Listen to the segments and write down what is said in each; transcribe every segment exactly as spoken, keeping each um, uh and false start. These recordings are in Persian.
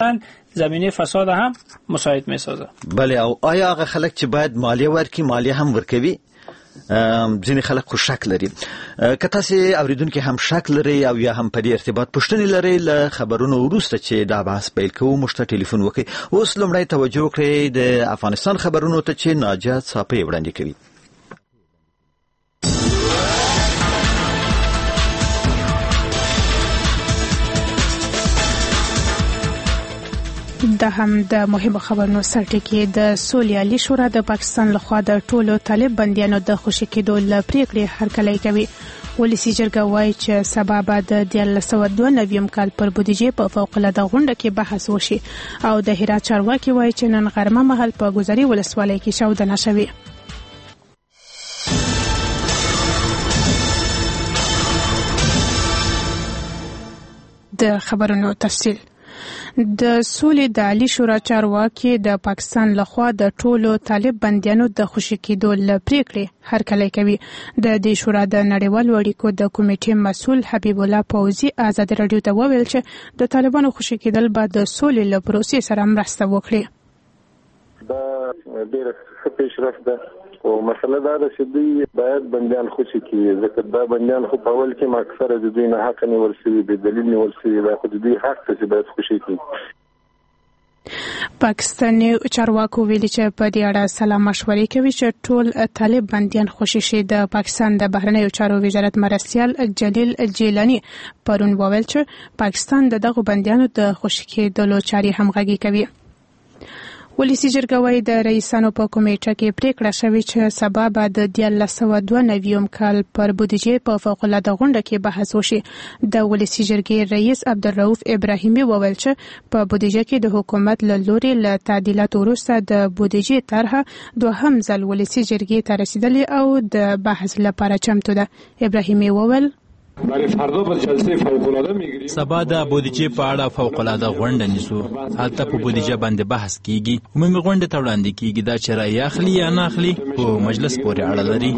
عملا زمینه فساد هم مساعد میسازه. بله، او آیا هغه خلک چې باید مالیه ورکړي مالیه هم ورکوي؟ ځینې خلک خو شک لري. که تاسو اوریدونکو هم شک لري او یا هم په دې ارتباط پوښتنې لري، له خبرونو وروسته چې دا بحث پیل کوو موږ ته ټلیفون وکړئ. اوس لومړی توجه کړئ د افغانستان خبرونو ته چې ناجات صافی وړاندې کوي. د هم د مهمو خبرونو سرټکی د سولیالي شورا د پاکستان لخوا د ټولو طالب بندیانو د خوشي کېدو ل پریکړې هرکلی کوي. ولسی جرګه وایي چې سبا به د دیارلس سوه دوه نوي کال پر بودیجې په فوق العاده غونډه کې بحث وشي او د هرات چارواکي وایي چې نن غرمه مهال په ګذري ولسوالۍ کې چاودنه شوې. د خبرونو تفصیل. د سولې د عالی شورا چارواکي د پاکستان لخوا د ټولو طالب بندیانو د خوشي کېدو ل پریکړې هرکلی کوي. د دې شورا د نړیوالو اړیکو د کمیټې مسؤل حبیب الله فوزي آزاد رادیو ته وویل چې د طالبانو خوشي کېدل به د سولې له پروسې سره مرسته وکړي. دا ډېر ښه پیشرفت ده او مسله دا ده چې دوی باید بندیان خوشي کړي، ځکه دا بندیان خو په اول کې ما اکثره د دوی نه حق نیول شوي، بې دلیل نیول شوي، دا خو د دوی حق دی چې باید خوشي کړي. پاکستاني چارواکو ویلي چې په دې اړه سلا مشورې کوي چې ټول طالب بندیان خوشي شي. د پاکستان د بهرنیو چارو وزارت مرستیال جلیل جیلانی پرون وویل چې پاکستان د دغو بندیانو د خوشي کېدلو چارې همغږي کوي. ولسی جرګه وايي د رئیسانو په کمیټه کې پریکړه شوې چې سبا به د دیارلس سوه دوه نوي کال پر بودیجې په فوق العاده غونډه کې بحث وشي. د ولسی جرګې رئیس عبدالرؤف ابراهیمي وویل چې په بودیجه کې د حکومت له لوري له تعدیلاتو وروسته د بودیجې طرحه دوهم ځل ولسی جرګې ته رسیدلې او د بحث لپاره چمتو ده. ابراهیمي وویل سبا د بودیجې په اړه فوق العاده غونډه نیسو. هلته په بودیجه باندې بحث کیږي. عمومي غونډه ته وړاندې کیږي. دا چې رایه اخلي یا نه اخلي په مجلس پورې اړه لري.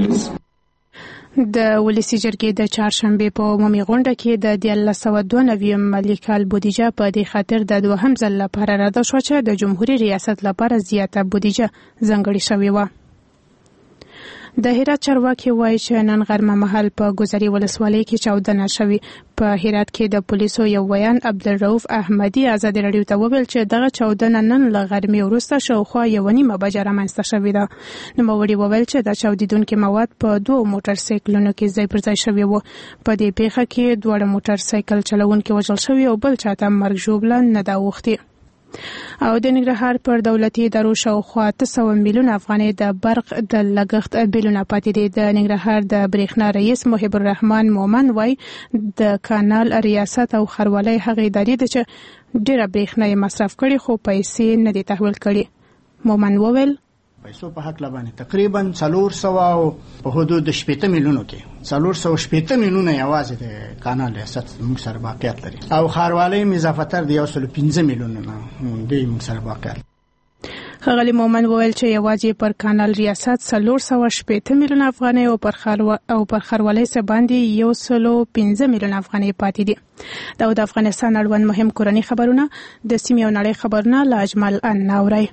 د ولسی جرګې د چهارشنبه په عمومي غونډه کې د دیارلس سوه دوه نوي مالي کال بودیجه په دې خاطر د دوهم ځل لپاره رد شوه چې د جمهوریت ریاست لپاره زیاته بودیجه ځانګړې شوې وه. د هرات چارواکي وایي چې نن غرمه مهال په ګذري ولسوالۍ کې چاودنه شوې. په هرات کې د پولیسو یو ویان عبدالرؤف احمدي آزاد رادیو ته وویل چې دغه چاودنه نن له غرمې وروسته شاوخوا یوه نیمه بجه رامنځته شوې ده. نوموړي وویل چې د چاودېدونکي مواد په دوو موټر سایکلونو کې ځای پر ځای شوي وو. په دې پیښه کې دواړه موټر سایکل چلوونکي وژل شوي او بل چاته مرګ ژوبله نه ده اوښتې. او د ننګرهار پر دولتي ادارو شاوخوا اته سوه میلیونه افغانۍ د برق د لګښت بیلونه پاتې دي. د ننګرهار د برېښنا رئیس محب الرحمن مومن وایي د کانال ریاست او ښاروالۍ هغې ادارې ده چې ډېره برېښنا یې مصرف کړې خو پیسې نه دي تحویل کړي. مومن وویل پیسو په حق لبانې تقریبا څلور سوه او په حدود شپېته میلیونو کې څلور سوه شپېته میلیونه یوازې د کانال ریاست موږ سره باقیات لري او ښاروالۍ اضافتر د یو سلو پنځه میلیونه دوی موږ سره باقیات. ښاغلي مومن وویل چې یوازې پر کانال ریاست څلور سوه شپېته میلیونه افغانۍ او پر ښاروالۍ څه باندې یو سلو پنځه میلیونه افغانۍ پاتې دي. دا د افغانستان اړوند مهم کورني خبرونه د سیمې او نړۍ خبرونه له اجمل ان اورئ.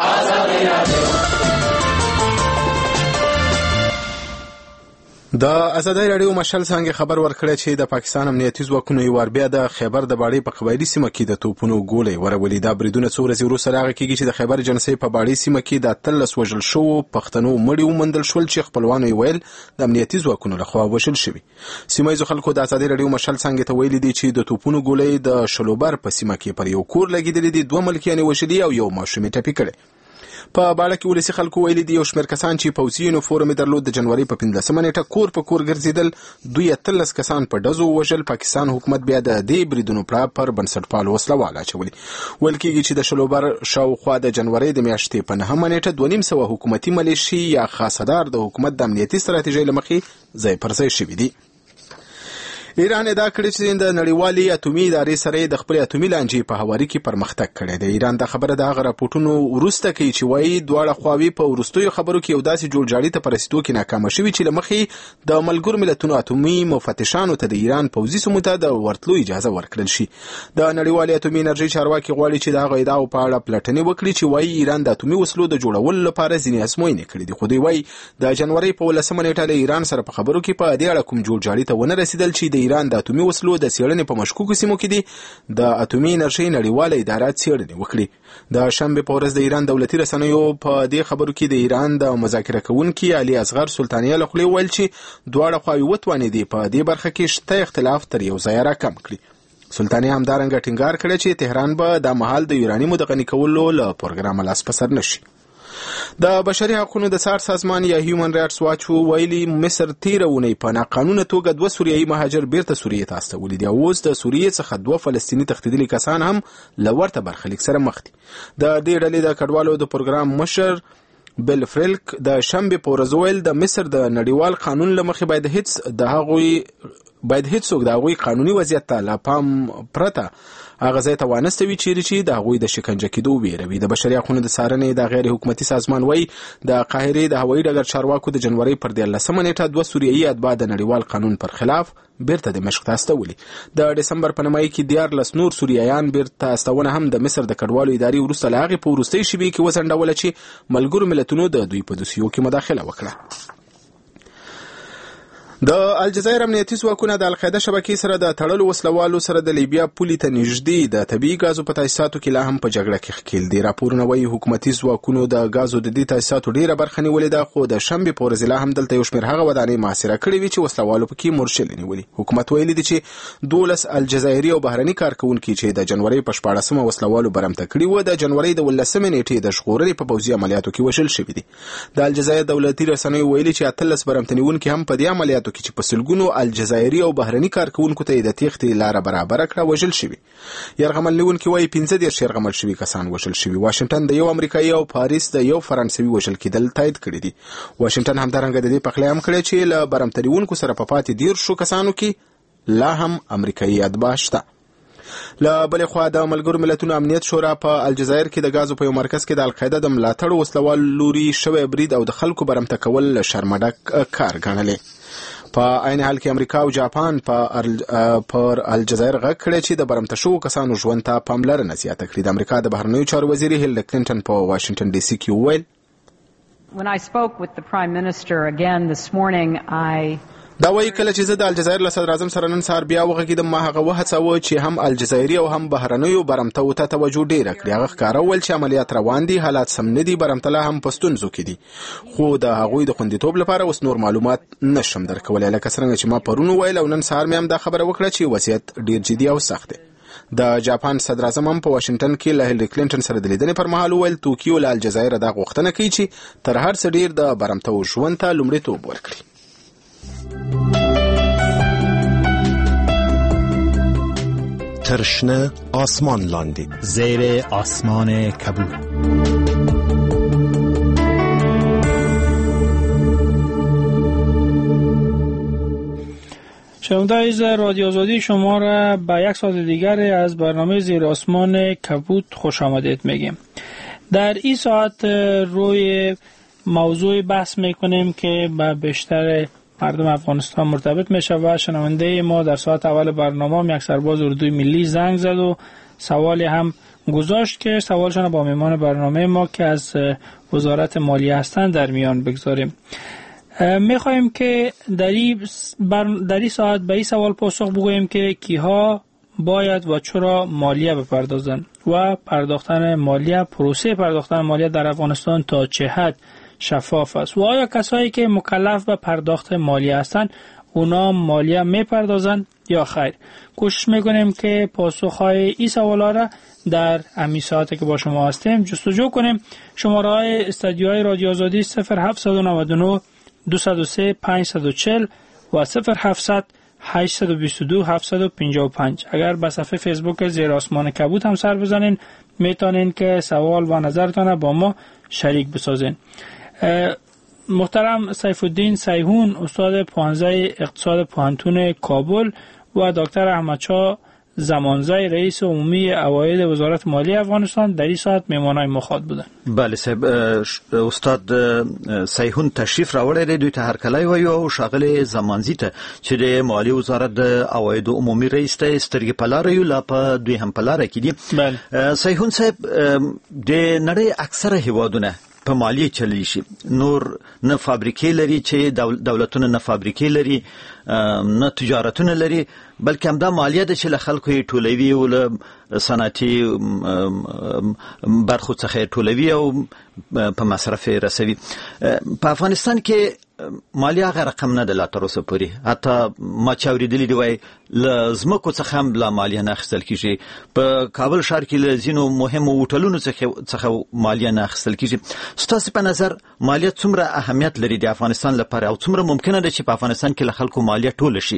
د ازادۍ راډیو مشال څنګه خبر ورکړی چې د پاکستان امنیتي ځواکونو یو وار بیا د خیبر د باړې په قبایلي سیمه کې د توپونو ګولۍ ورولې. دا بریدونه څو ورځې وروسته راغلي کېږي چې د خیبر جنسۍ په باړې سیمه کې د اتلس وژل شوو پښتنو مړي وموندل شول چې خپلوانو یې ویل د امنیتي ځواکونو لخوا وژل شوي. سیمه ییزو خلکو د ازادۍ راډیو مشال څنګه ته ویلي دي چې د توپونو ګولۍ د شلوبر په سیمه کې پر یو کور لګېدلې دي، دوه ملکیان یې وژلي او یو ماشوم یې ټپي کړی. په باړه کې ولسي خلکو ویلي دي یو شمېر کسان چې پوځي یونیفورم یې درلود د جنوري په پنځلسمه نیټه کور په کور ګرځېدل. دوی اتلس کسان په ډزو ووژل. پاکستان حکومت بیا د دې بریدونو پړه پر بنسټپالو وسلوال اچولي. ویل کېږي چې د شلوبر شاوخوا د جنوري د میاشتې په نهمه نیټه دوه نیم سوه حکومتي ملیشې یا خاصدار د حکومت د امنیتي ستراتیژۍ له مخې ځای پر ځای شوي دي. ایران ادعا کړې چې د نړیوالې اټومي ادارې سره د خپل اټومي لانجې په هواري کې پرمختګ کړی دی. ایران د خبره د هغه راپورټونو وروسته کوي چې وایي دواړه خواوې په وروستیو خبرو کې یو داسې جوړجاړي ته په رسیدو کې ناکامه شوي چې له مخې د ملګرو ملتونو اټومي مفتشانو ته د ایران پوځي سیمو ته د ورتلو اجازه ورکړل شي. د نړیوالې اټومي انرژي چارواکي غواړي چې د هغه ادعاو په اړه پلټنې وکړي چې وایي ایران د اټومي وسلو د جوړولو لپاره ځینې ازموینې کړې دي. خو دوی وایي د جنوري په ولسمه نیټه له ایران سره په خبرو کې په دې اړه کوم جوړجاړي ته ونه رسیدل چې د ایران د اټومي وسلو د څېړنې په مشکوکو سیمو کې دي د اټومي انرژي نړیواله اداره څېړنې وکړي. د شنبه په ورځ د ایران دولتي رسنیو په دې خبرو کې د ایران د مذاکره کوونکي علي اصغر سلطانیه له خولې ویل چې دواړه خواوې وتوانېدې په دې برخه کې شته اختلاف تر یو ځایه راکم کړي. سلطانیه همدارنګه ټینګار کړی چې تهران به د مهال د یورانیمو د غني کولو له پروګرامه لاس په سر نشي. د بشري حقوقو د سار سازمان یا هیومن رائټس واچ ویلي مصر تیرونی په ناقانونه توګه دوه سوریایي مهاجر بیرته سوریې ته استولي دي. اوس د سوریې څخه دوه فلسطیني تښتېدلي کسان هم له ورته برخلیک سره مخ دي. د دې ډلې د کډوالو د پروګرام مشر بل فرلک د شنبه په ورځ ویل د مصر د نړیوال قانون له مخې باید هیڅ د هغوی باید هیڅوک د هغوی قانوني وضعیت ته له پام پرته هغه ځای ته وانستوي چیرې چې د هغوی د شکنجه کېدو ویروي. د بشري حقوقو د څارنې د غیر حکومتي سازمان وایي د قاهرې د هوایي ډګر چارواکو د جنوري پر دیارلسمه نیټه دوه سوریایي اتباع د نړیوال قانون پر خلاف بیرته دمشق ته استولي. د ډسمبر په نیمایي کې دیارلس نور سوریایان بیرته استونه هم د مصر د کډوالو ادارې وروسته له هغې په وروستۍ شېبې کې وځنډوله چې ملګرو ملتونو د دوی په دوسیو کې مداخله وکړه. د الجزایر امنیتي ځواکونه د القاعده شبکې سره د تړلو وسلوالو سره د لیبیا پولې ته نږدې د طبیعي ګازو په تاسیساتو کې لا هم په جګړه کې ښکېل دي. راپورونه وایي حکومتي ځواکونو د ګازو د دې تاسیساتو ډېره برخه نیولې ده، خو د شنبې په ورځ لا هم دلته یو شمېر هغه ودانۍ محاصره کړې وې چې وسلوالو پکې مورچلې نیولې. حکومت ویلي دي چې دولس الجزایري او بهرني کارکوونکي چې د جنوري په شپاړسمه وسلوالو برمته کړي وو د جنوري د ولسمې نیټې د ژغورنې په پوځي عملیاتو کې وژل شوي دي. د الجزایر دولتي رسنیو ویلي چې اتلس برمتنیونکي هم په دې عملیاتو کې چې په سلګونو الجزایري او بهرني کارکوونکو ته د تېښتې لاره برابر کړه وژل شوي. یرغمل نیونکي وایي پنځه دېرش یرغمل شوي کسان وژل شوي. واشنګټن د یو امریکایي او پاریس د یو فرانسوي وژل کېدل تایید کړي دي. واشنګټن همدارنګه د دې پخلی هم کړی چې له برمته نیونکو سره په پاتې دېرشو کسانو کې لا هم امریکایي اتباع شته. له بلې خوا د ملګرو ملتونو امنیت شورا په الجزایر کې د ګازو په یو مرکز کې د القاعده د ملاتړ وسلوال لوري شوی برید او د خلکو برمته کول شرمډک کار ګڼلې. په عین حال کې امریکا او جاپان په پر الجزایر غږ کړی چې د برمته شوو کسانو ژوند ته پاملرنه زیاته کړي. د امریکا د بهرنیو چارو وزیر هیلری کلینټن په واشنګټن ډي سي کې وویل When I spoke with the Prime Minister again this morning, I دا وایي کله چې زه د الجزایر له صدر اعظم سره نن سهار بیا وغږېدم ما هغه وهڅاوه چې هم الجزایري او هم بهرنیو برمتو ته توجه ډېره کړي. هغه ښکاره وویل چې عملیات روان دي، حالات سم نه دي، برمته لا هم په ستونزو کې دي، خو د هغوی د خوندیتوب لپاره اوس نور معلومات نشم درکولی. لکه څرنګه چې ما پرون وویل او نن سهار مې هم دا خبره وکړه چې وضعیت ډېر جدي او سخت دی. د جاپان صدر اعظم هم په واشنګټن کې له هیلری کلینټن سره د لیدنې پر مهال وویل توکیو له الجزایر دا غوښتنه کوي چې تر هر څه ډېر د برمتو ژوند ته لومړیتوب ورکړي. ترشنه آسمان لاندې زیر آسمان کبود. شنوندگان رادیو آزادی شما را به یک ساعت دیگر از برنامه زیر آسمان کبود خوش آمدید میگیم. در این ساعت روی موضوع بحث میکنیم که به بیشتر مردم افغانستان مرتبط میشه و شنونده ما در ساعت اول برنامه یک سرباز اردوی ملی زنگ زد و سوالی هم گذاشت که سوالشان با میمان برنامه ما که از وزارت مالیه هستند در میان بگذاریم. میخوایم که در این در این ساعت به این سوال پاسخ بگوییم که کیها باید و چرا مالیه بپردازند و پرداختن مالیه، پروسه پرداختن مالیه در افغانستان تا چه حد شفاف است و آیا کسایی که مکلف به پرداخت مالیه هستند اونا مالیه میپردازند یا خیر. کوشش میکنیم که پاسخهای این سوالا را در همین ساعتی که با شما هستیم جستجو کنیم. شماره های استودیوهای رادیو آزادی صفر هفت نه نه دو صفر سه پنج چهار صفر و صفر هفت هشت دو دو هفت پنج پنج. اگر به صفحه فیسبوک زیر آسمان کبود هم سر بزنین میتونین که سوال و نظرتان با ما شریک بسازین. محترم سیف الدین سیهون استاد پانزده اقتصاد پوهنتون کابل و دکتر احمدشاه زمانزای رئیس عمومی اوایل وزارت مالی افغانستان در این ساعت میمانای مخاط بودن. بله صاحب، استاد سیهون تشریف راوړی دی، دوی ته هرکلی وایو او ښاغلی زمانزي ته چې د مالی وزارت د عوایدو عمومي رئیس ته سترګې په لاره یو، لا په دوی هم په لاره کې دي. بله سیهون صاحب، د نړۍ اکثره هیوادونه په مالیه چلی شي، نور نه فابریکې لري چې دولتونه نه فابریکې لري نه تجارتونه لري، بلکې همدا مالیه ده چې له خلکو یې ټولوي او له صنعتي برخو څخه یې ټولوي او په مصرف یې رسوي. په افغانستان کې مالیه هغه رقم نه ده لا تر اوسه پورې، حتی ما چې اورېدلي دي وایي له ځمکو څخه هم لا مالیه نه اخیستل کېږي، په کابل ښار کې له ځینو مهمو هوټلونو څخه مالیه نه اخیستل کېږي. ستاسو په نظر مالیه څومره اهمیت لري د افغانستان لپاره او څومره ممکنه ده چې په افغانستان کې له خلکو مالیه ټوله شي؟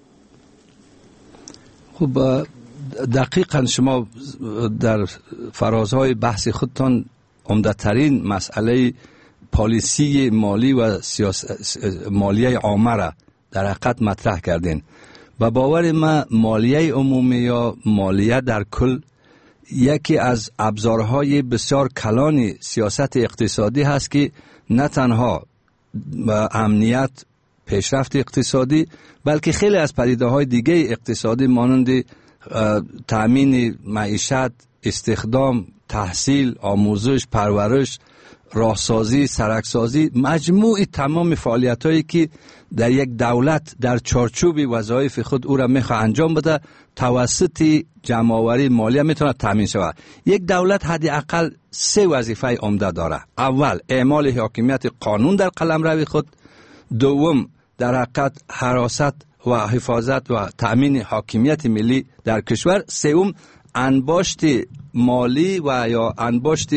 خب دقیقا شما در فرازهای بحث خودتان عمده‌ترین مسئله پالیسی مالی و سیاست مالیه عامه را در حقیقت مطرح کردین. و باور ما مالیه عمومی یا مالیه در کل یکی از ابزارهای بسیار کلان سیاست اقتصادی هست که نه تنها امنیت پیشرفت اقتصادی بلکه خیلی از پدیده‌های دیگه اقتصادی مانند تأمین معیشت، استخدام، تحصیل، آموزش، پرورش، راهسازی، سرکسازی، مجموع تمام فعالیت‌هایی که در یک دولت در چارچوب وظایف خود او را میخواد انجام بده توسط جمع‌آوری مالیه میتونه تامین شود. یک دولت حداقل سه وظیفه عمده داره. اول اعمال حاکمیت قانون در قلمرو خود، دوم در حقیقت حراست و حفاظت و تأمین حاکمیت ملی در کشور، سوم انباشت مالی و یا انباشت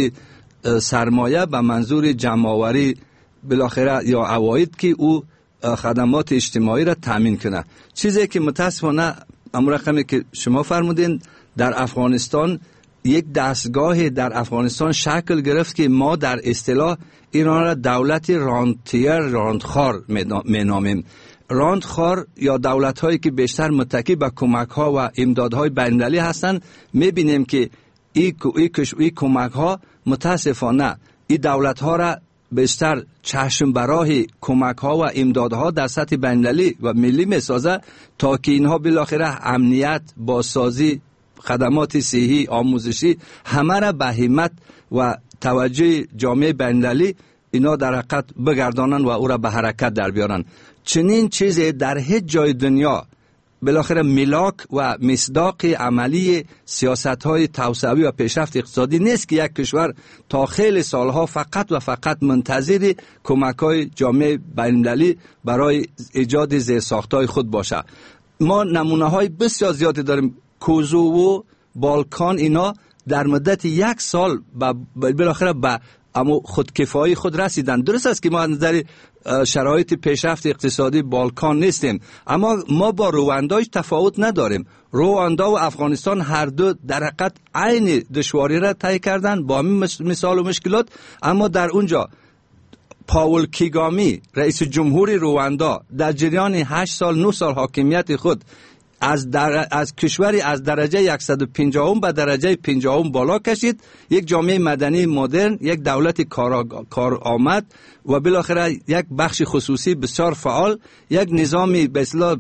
سرمایه به منظور جمع‌آوری بالاخره یا عواید که او خدمات اجتماعی را تأمین کنه. چیزی که متاسفانه امر رقمی که شما فرمودین در افغانستان یک دستگاه در افغانستان شکل گرفت که ما در اصطلاح ایران را دولت رانتیر راندخوار مینامیم. راندخوار یا دولت هایی که بیشتر متکی به کمک ها و امدادهای بین‌المللی هستند، میبینیم که این ای ای کمک ها متاسفانه این دولت ها را بیشتر چشم براه کمک ها و امدادها در سطح بین‌المللی و ملی میسازه تا که اینها بالاخره امنیت، بازسازی، خدمات صحی، آموزشی همه را به همت و توجه جامعه بین‌المللی اینا در حقیقت بگردانن و او را به حرکت در بیارن. چنین چیزی در هیچ جای دنیا بالاخره ملاک و مصداق عملی سیاست‌های توسعوی و پیشرفت اقتصادی نیست که یک کشور تا خیلی سالها فقط و فقط منتظر کمک‌های جامعه بین‌المللی برای ایجاد زیرساخت‌های خود باشه. ما نمونه‌های بسیار زیادی داریم. کوزوو، بالکان اینا در مدت یک سال بالاخره به اما خودکفایی خود رسیدن. درست است که ما از نظر شرایط پیشرفت اقتصادی بالکان نیستیم، اما ما با رواندا هیچ تفاوت نداریم. رواندا و افغانستان هر دو در حقیقت عین دشواری را طی کردن با همین مثال و مشکلات، اما در اونجا پاول کیگامی رئیس جمهور رواندا در جریان هشت سال نه سال حاکمیت خود از در... از کشوری از درجه صد و پنجاه به درجه پنجاه بالا کشید، یک جامعه مدنی مدرن، یک دولت کار کارآمد و بالاخره یک بخش خصوصی بسیار فعال، یک نظامی به اصطلاح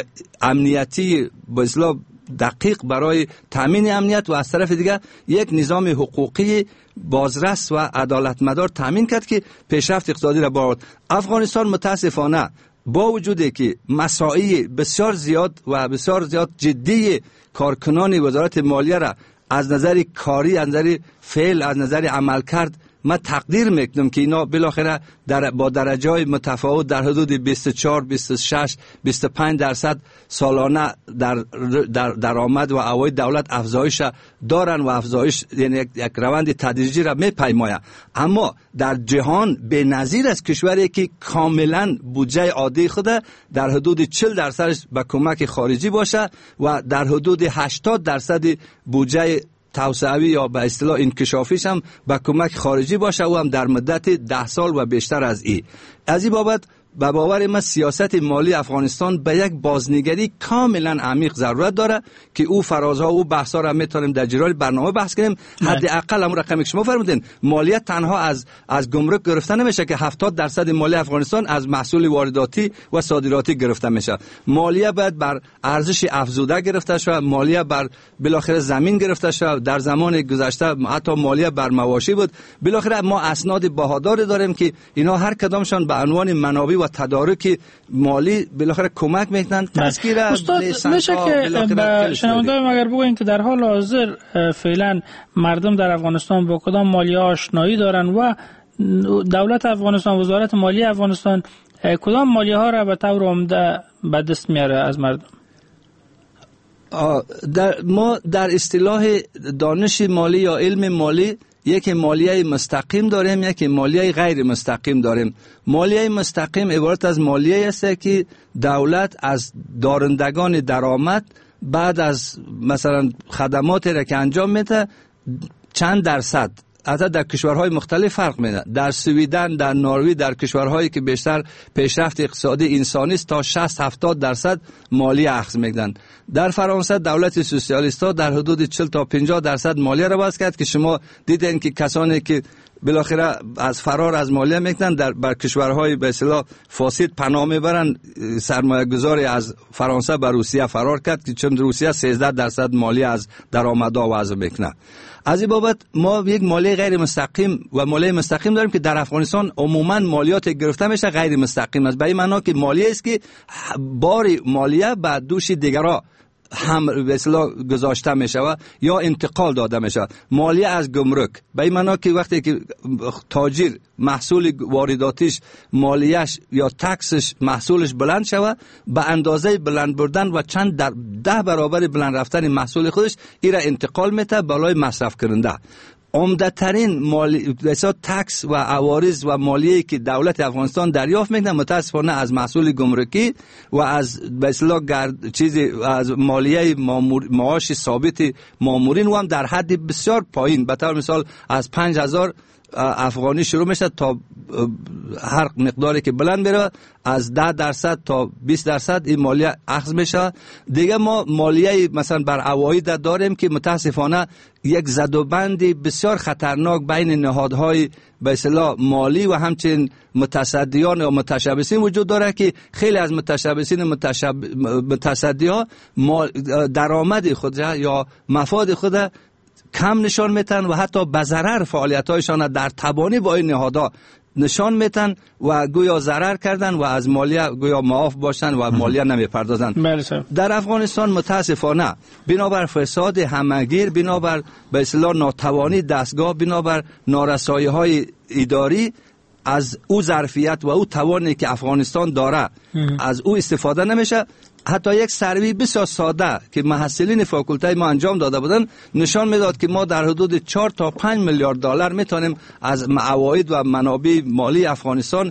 امنیتی به اصطلاح دقیق برای تامین امنیت و از طرف دیگر یک نظام حقوقی بازرس و عدالتمدار تامین کرد که پیشرفت اقتصادی را برآورد. افغانستان متاسفانه با وجودی که مسائل بسیار زیاد و بسیار زیاد جدی کارکنان وزارت مالیه را از نظر کاری، از نظر فعل، از نظر عمل کرد من تقدیر میکنم که اینا بالاخره در با درجه‌های متفاوت در حدود بیست و چهار، بیست و شش، بیست و پنج درصد سالانه در در درآمد و عواید دولت افزایش دارن و افزایش یعنی یک, یک روند تدریجی را میپیماید. اما در جهان بی‌نظیر است کشوری که کاملا بودجه عادی خود در حدود چهل درصدش به کمک خارجی باشه و در حدود هشتاد درصد بودجه توسعوی یا به اصطلاح انکشافیش هم با کمک خارجی باشه و هم در مدت ده سال و بیشتر از این. از این بابت به باور من سیاست مالی افغانستان به یک بازنگری کاملا عمیق ضرورت داره که او فرازها و بحثا را میتونیم در جریان برنامه بحث کنیم. حداقل همون رقمی که شما فرمودین، مالیات تنها از از گمرک گرفته نمیشه که هفتاد درصد مالی افغانستان از محصول وارداتی و صادراتی گرفته میشه. مالیه باید بر ارزش افزوده گرفته شود، مالیه بر بالاخره زمین گرفته شود. در زمان گذشته حتی مالیه بر مواشی بود. بالاخره ما اسناد بهادار داریم که اینا هر کدامشان به عنوان منابع و تدارک مالی بالاخره کمک میکنن. تذکیر استاد میشه که شنوندگان اگر بگوین که در حال حاضر فعلا مردم در افغانستان با کدام مالیه آشنایی دارن و دولت افغانستان، وزارت مالی افغانستان کدام مالیه ها را به طور عمده به دست میاره از مردم؟ در ما در اصطلاح دانش مالی یا علم مالی یک مالیه مستقیم داریم، یک مالیه غیر مستقیم داریم. مالیه مستقیم عبارت از مالیه است که دولت از دارندگان درآمد بعد از مثلا خدماتی را که انجام میده چند درصد، حتی در کشورهای مختلف فرق میده. در سویدن، در نروژ، در کشورهایی که بیشتر پیشرفت اقتصادی انسانی است تا شصت هفتاد درصد مالیه اخذ میکنن. در فرانسه دولت سوسیالیست‌ها در حدود چهل تا پنجاه درصد مالیه را وضع کرد که شما دیدین که کسانی که بالاخره از فرار از مالیه میکنن در بر کشورهای به اصطلاح فاسد پناه میبرن. سرمایه گذاری از فرانسه به روسیه فرار کرد که چون روسیه سیزده درصد مالیه از درآمدها وضع میکنه. از این بابت ما یک مالیه غیر مستقیم و مالیه مستقیم داریم که در افغانستان عموما مالیات گرفته میشه غیر مستقیم است. به این معنا که مالیه است که بار مالیه به دوش دیگرها هم به اصطلاح گذاشته میشه و یا انتقال داده میشه. مالیه از گمرک به این معنا که وقتی که تاجر محصول وارداتیش مالیهش یا تکسش محصولش بلند شوه، به اندازه بلند بردن و چند در ده برابر بلند رفتن محصول خودش ایره انتقال میده بالای مصرف کننده. عمده ترین مالی مثلا تکس و عوارض و مالیه‌ای که دولت افغانستان دریافت میکنه متاسفانه از محصول گمرکی و از به اصطلاح چیزی از مالیه مامور معاش ثابت مامورین و هم در حد بسیار پایین، به طور مثال از پنج هزار افغانی شروع میشه تا هر مقداری که بلند بره از ده درصد تا بیست درصد این مالیه اخذ میشه. دیگه ما مالیه مثلا بر عواید داریم که متاسفانه یک زدوبندی بسیار خطرناک بین نهادهای به اصطلاح مالی و همچنین متصدیان و متشبثین وجود داره که خیلی از متشبثین متشب... متصدی‌ها درآمد خود یا مفاد خود کم نشان میتن و حتی به ضرر فعالیت‌هایشان در تبانی با این نهادها نشان میتن و گویا ضرر کردن و از مالیه گویا معاف باشن و مالیه نمیپردازن. در افغانستان متاسفانه بنابر فساد همگیر، بنابر به اصطلاح ناتوانی دستگاه، بنابر نارسایی‌های اداری از او ظرفیت و او توانی که افغانستان داره از او استفاده نمیشه. حتی یک سروی بسیار ساده که محصلین فاکولته ما انجام داده بودن نشان میداد که ما در حدود چهار تا پنج میلیارد دلار میتونیم از عواید و منابع مالی افغانستان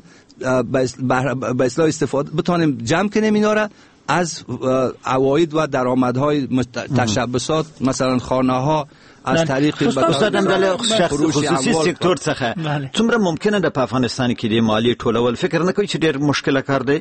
به اصطلاح استفاده بتونیم جمع کنیم اینا را از عواید و درآمدهای تشبثات، مثلا خانه ها از طریق استادم دل خصوصي سکتور څخه څومره ممکنه ده په افغانستان کې د مالی ټولول فکر نه کوي چې ډیر مشکل کار دی؟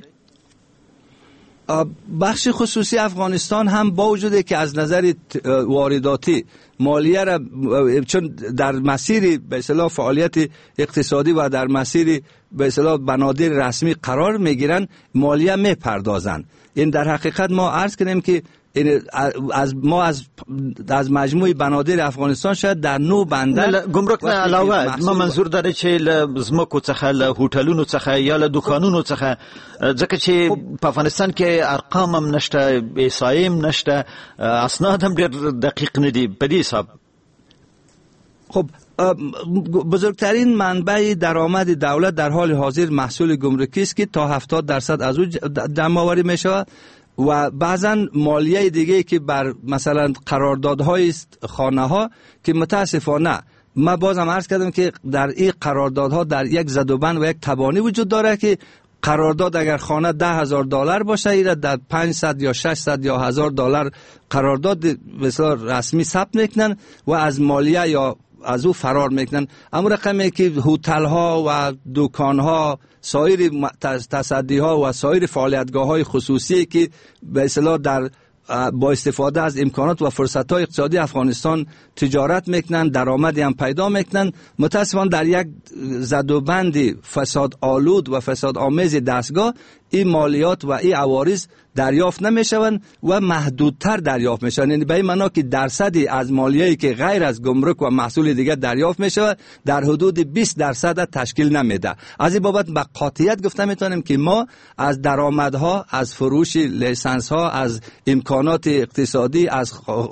بخش خصوصی افغانستان هم با وجوده که از نظر وارداتی مالیه را چون در مسیر به اصطلاح فعالیت اقتصادی و در مسیر به اصطلاح بنادر رسمی قرار میگیرن مالیه میپردازن. این در حقیقت ما عرض کنیم که از ما از از مجموع بنادر افغانستان شاید در نو بندر گمرک نه علاوه ما منظور داره چې له زمکو څخه له هوټلونو څخه یا له دکانونو څخه ځکه چې په افغانستان کې ارقام هم نشته، احصایې هم نشته، اسناد هم ډېر دقیق نه دي په دې حساب. خب بزرگترین منبع درآمد دولت در حال حاضر محصول گمرکی است که تا هفتاد درصد از او جمع‌آوری میشه و بعضا مالیه دیگه که بر مثلا قراردادهای خانه ها که متاسفانه ما بازم عرض کردم که در این قراردادها در یک زدوبند و یک تبانی وجود داره که قرارداد اگر خانه ده هزار دلار باشه ایره در پانصد یا ششصد یا هزار دلار قرارداد مثلا رسمی ثبت میکنن و از مالیه یا از او فرار میکنن. اما رقمی که هتل ها و دکان ها، سایر تصدی ها و سایر فعالیتگاه های خصوصی که به اصطلاح در با استفاده از امکانات و فرصت های اقتصادی افغانستان تجارت میکنن، درآمدی هم پیدا میکنن، متاسفانه در یک زدوبند فساد آلود و فساد آمیز دستگاه این مالیات و این عوارض دریافت نمیشوند و محدودتر دریافت میشوند. یعنی به این معنا که درصدی از مالیه‌ای که غیر از گمرک و محصول دیگر دریافت میشود در حدود بیست درصد تشکیل نمیده. از این بابت با قاطعیت گفته میتونیم که ما از درآمدها، از فروش لیسانس ها، از امکانات اقتصادی، از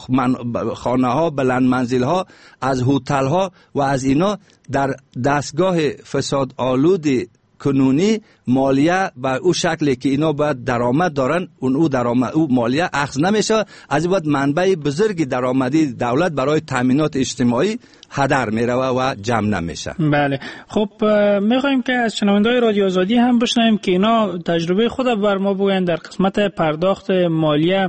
خانه ها، بلند منزل ها، از هتل ها و از اینا در دستگاه فساد آلود کنونی مالیه به او شکلی که اینا باید درآمد دارن، اون او درآمد او مالیه اخذ نمیشه. از این بعد منبع بزرگ درآمدی دولت برای تامینات اجتماعی هدر میره و جمع نمیشه. بله، خب میخوایم که از شنونده‌های رادیو آزادی هم بشنویم که اینا تجربه خود بر ما بگوین در قسمت پرداخت مالیه.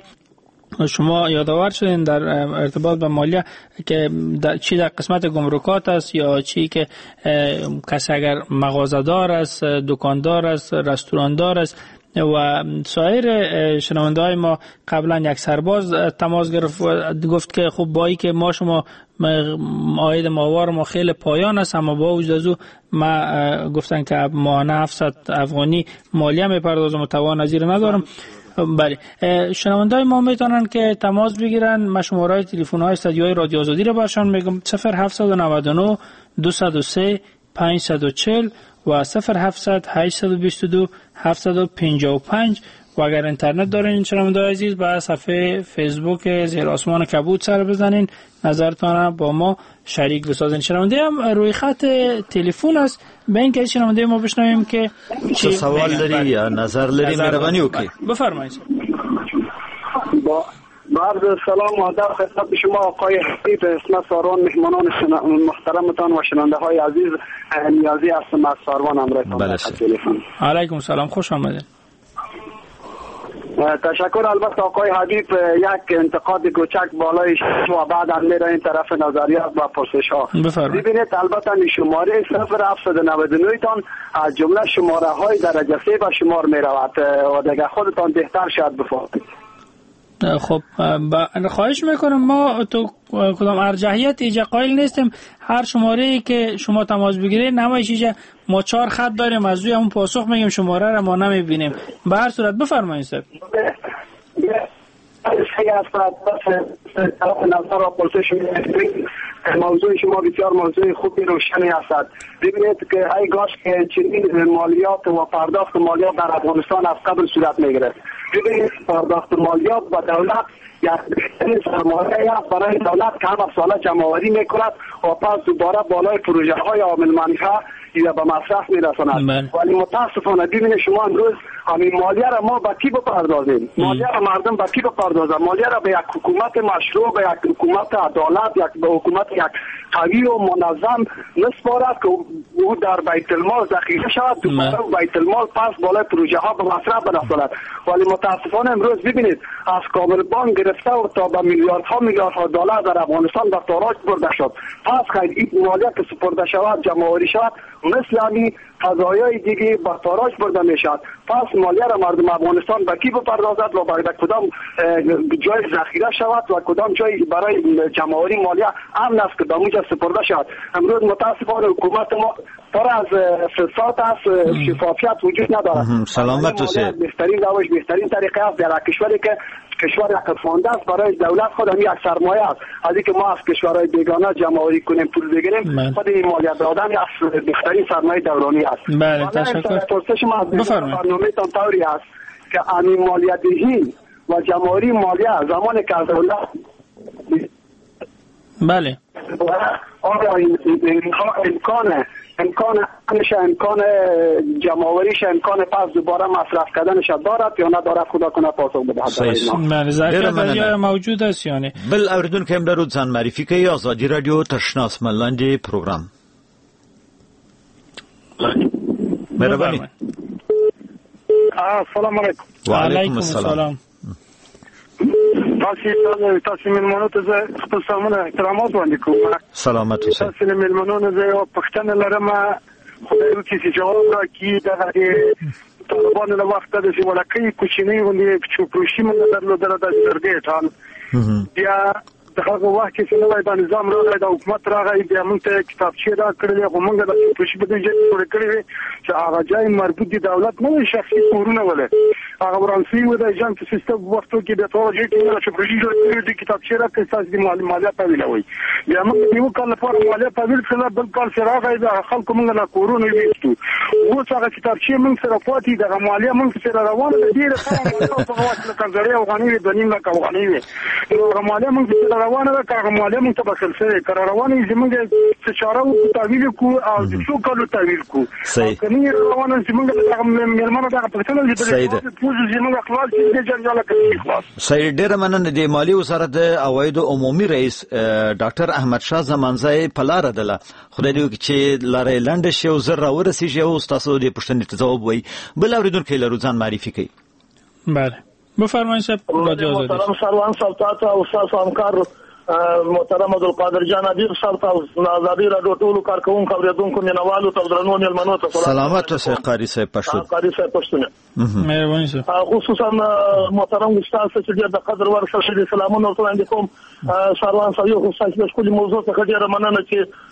شما یادآور شدین در ارتباط با مالیه که در چی در قسمت گمرکات است یا چی که کسی اگر مغازه‌دار است، دکاندار است، رستوراندار است و سایر شنونده‌های ما قبلا یک سرباز تماس گرفت گفت که خب با ای که ما شما عاید ماهوار ما خیلی پایان است، اما با وجود از او ما گفتن که ماهانه هفتصد افغانی مالیه میپردازم و توان از این ندارم. بله، شنونده‌های ما میتونن که تماس بگیرن. من شماره تلفن‌های استودیوی رادیو آزادی رو برشان میگم: صفر هفتصد و نود و نه دویست و سه پانصد و چهل و صفر هفتصد هشتصد و بیست و دو هفتصد و پنجاه و پنج. و اگر اینترنت دارین شنونده‌های عزیز به صفحه فیسبوک زیر آسمان کبود سر بزنین، نظرتان با ما شریک بسازین. شنونده هم روی خط تلفن است، به این که شنونده ما بشنویم که چه سوال داری یا نظر داری مهربانی وکړئ. بفرمایید. با بعد سلام و ادب خدمت شما آقای حبیب اسمت ساروان، مهمانان محترمتان و شنونده های عزیز. نیازی هستم از ساروان امرایتان در تلفن. علیکم سلام، خوش آمدید. تشکر. البته آقای حبیب یک انتقاد کوچک بالای و بعد هم میره این طرف نظریات و پرسش ها. ببینید البته شماره صفر هفتصد و نود و نه تان از جمله شماره های درجه سه به شمار میرود و دیگه خودتان بهتر شاید بفهمید. خب خواهش میکنم، ما تو کدام ارجحیت ایجا قائل نیستیم. هر شماره ای که شما تماس بگیرید نمایش ایجا ما چهار خط داریم، از روی همون پاسخ میگیم، شماره را ما نمیبینیم. به هر صورت بفرمایید صاحب. موضوع شما بسیار موضوع خوبی روشنی هستند. ببینید که ای گاش که چنین مالیات و پرداخت مالیات در افغانستان از قبل صورت میگیره. ببینید پرداخت مالیات با دولت یک بهترین سرمایه است برای دولت که هر ساله جمع‌آوری میکند و پس دوباره بالای پروژه های عامل منفعه یا به مصرف میرساند. ولی متاسفانه ببینید شما امروز همین مالیه را ما به کی بپردازیم؟ مالیه را مردم به کی بپردازند؟ مالیه را به یک حکومت مشروع، به یک حکومت عدالت، یک به حکومت یک قوی و منظم نسپارد که او در بیت المال ذخیره شود، دوباره بیت المال پس بالای پروژه ها به مصرف برساند. ولی متاسفانه امروز ببینید از کابل بانک گرفته و تا به میلیاردها میلیاردها دلار در افغانستان به تاراج برده شد. پس خیر این مالیه که سپرده شود، جمع‌آوری شود، مثل همین قضایای دیگه به تاراج برده می شود. پس مالیه را مردم افغانستان به کی بپردازد و به کدام جای ذخیره شود و کدام جای برای جمع‌آوری مالیه امن است که به اونجا سپرده شود. امروز متاسفانه حکومت ما پر از فساد است، شفافیت وجود ندارد. سلامت باشید. بهترین روش، بهترین طریقه است در کشوری که کشور یک فونده است برای دولت خود هم یک سرمایه است. از اینکه ما از کشورهای بیگانه جمع‌آوری کنیم پول بگیریم، خود این مالیه دادن یک بهترین سرمایه دورانی است. بله، تشکر. پرسش ما از برنامه‌تان طوری است که همین مالیه دهی و جمع‌آوری مالیه زمانی که از دولت بله آیا این امکان امکان همیشه امکان جمع‌آوریش امکان پس دوباره مصرف کردنش دارد یا ندارد؟ خدا کنه پاسخ بدهد. من ظرفیت موجود است یعنی بل اوریدون که امروز ځان معرفي کوي آزادی رادیو تشناس ملاندې پروګرام. مهرباني. السلام علیکم. و علیکم السلام. تاسو تاسو ملمنو ته زه خپل سلامونه احترامات وړاندې کوم. سلامت اوسئ. تاسو ملمنو نه زه یو پښتنه لرم، خدای دې چې جواب راکړي د طالبانو له وخته د ولکې کوچنی ونې چې پروشي موږ درلودل د سرګې ټال بیا د هغه وخت چې نوې د نظام راغی د حکومت راغی بیا موږ ته کتابچې را کړلې خو موږ د پروشي په دې جوړ کړې چې هغه ځای مربوط دي دولت نه شخصي کورونه ولې هغه ورانسي و د جنت سیستم وختو کې د توجه کې چې پروژې جوړ کړې د کتابچې را کې تاسو د مالیات تاویلوي بیا موږ یو کال لپاره مالیات تاویل کړل بل کال سره راغی د خلکو موږ لا کورونه ویستو و څنګه کتابچې موږ سره پاتې د مالیات موږ سره روانه دي د ټول په وخت کې کنځړې افغاني د نیم لک افغاني وي نو مالیات موږ سره روانه ده کار مالیات موږ ته بخل سره کار روانه زموږ څه چاره او تاویل کو او د څو کالو تاویل کو کني روانه زموږ د ملمنو د پښتنو د پوز زموږ خلاص دي جنجال کوي خلاص سید ډیر مننه د مالی وزارت عواید عمومي رئیس ډاکټر احمد شاه زمانځای په لار ده خدای دې چې لارې لاندې شي او زر راورسیږي او تاسو د پښتنې ته جواب وایي بل اوریدونکو له روزان معرفي کوي. بله بفرمایئ صاحب رادیو آزادی. محترم سروان صاحب تاسو او تاسو همکار محترم عبدالقادر جان ادیر صاحب تاسو آزادی رادیو ټولو کارکونکو اوریدونکو مینوالو ته درنو ملمنو ته سلامات اوسئ قاری صاحب پښتون قاری صاحب پښتون مهرباني صاحب خصوصا محترم استاد چې د قدر ورسره د سلامونه وړاندې کوم سروان صاحب یو خصوصي د خپل موضوع څخه ډیره مننه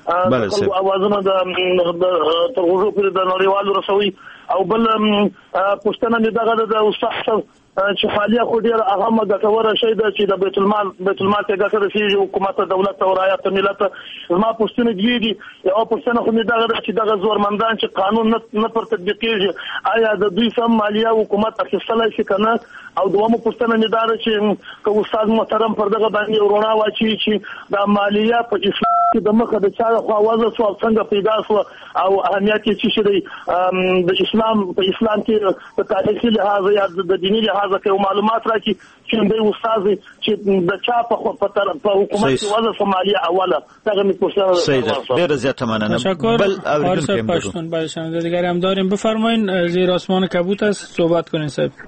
چې اوازونه د ترغوزو پر د نړیوالو رسوي او بل پښتنه دغه د استاد چې حالیا خو ډیر اهمه ګټوره شی ده چې د بیت المال بیت المال ته ګټه رسیږي حکومت دولت او رعایت ملت زما پښتنه دی دي او پښتنه خو دغه چې دغه زورمندان چې قانون نه پر تطبیقېږي آیا د دوی سم مالیه حکومت اخیستلای شي کنه او دومره پښتنه نه دار چې کو استاد محترم پر دغه باندې ورونه واچي چې د مالیه په اسلام کې د مخه د چا خو आवाज سو څنګه پیدا شو او اهمیت چې شي د اسلام په اسلام کې په تاریخي لحاظ یا د دیني لحاظ ځکه معلومات راکړي چې د استاد چې د چا په په حکومت کې وضع سومالیا اوله دغه می پوښتنه سید ډیر زیات مننه بل اوریدونکو پښتون بل شنونده دیگری هم داریم بفرمایید زیر آسمان کبوت است صحبت کنین صاحب.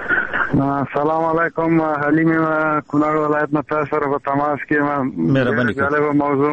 سلام علیکم حلیم کنار ولایت نه تاسو سره په تماس کې ما مهرباني کوم موضوع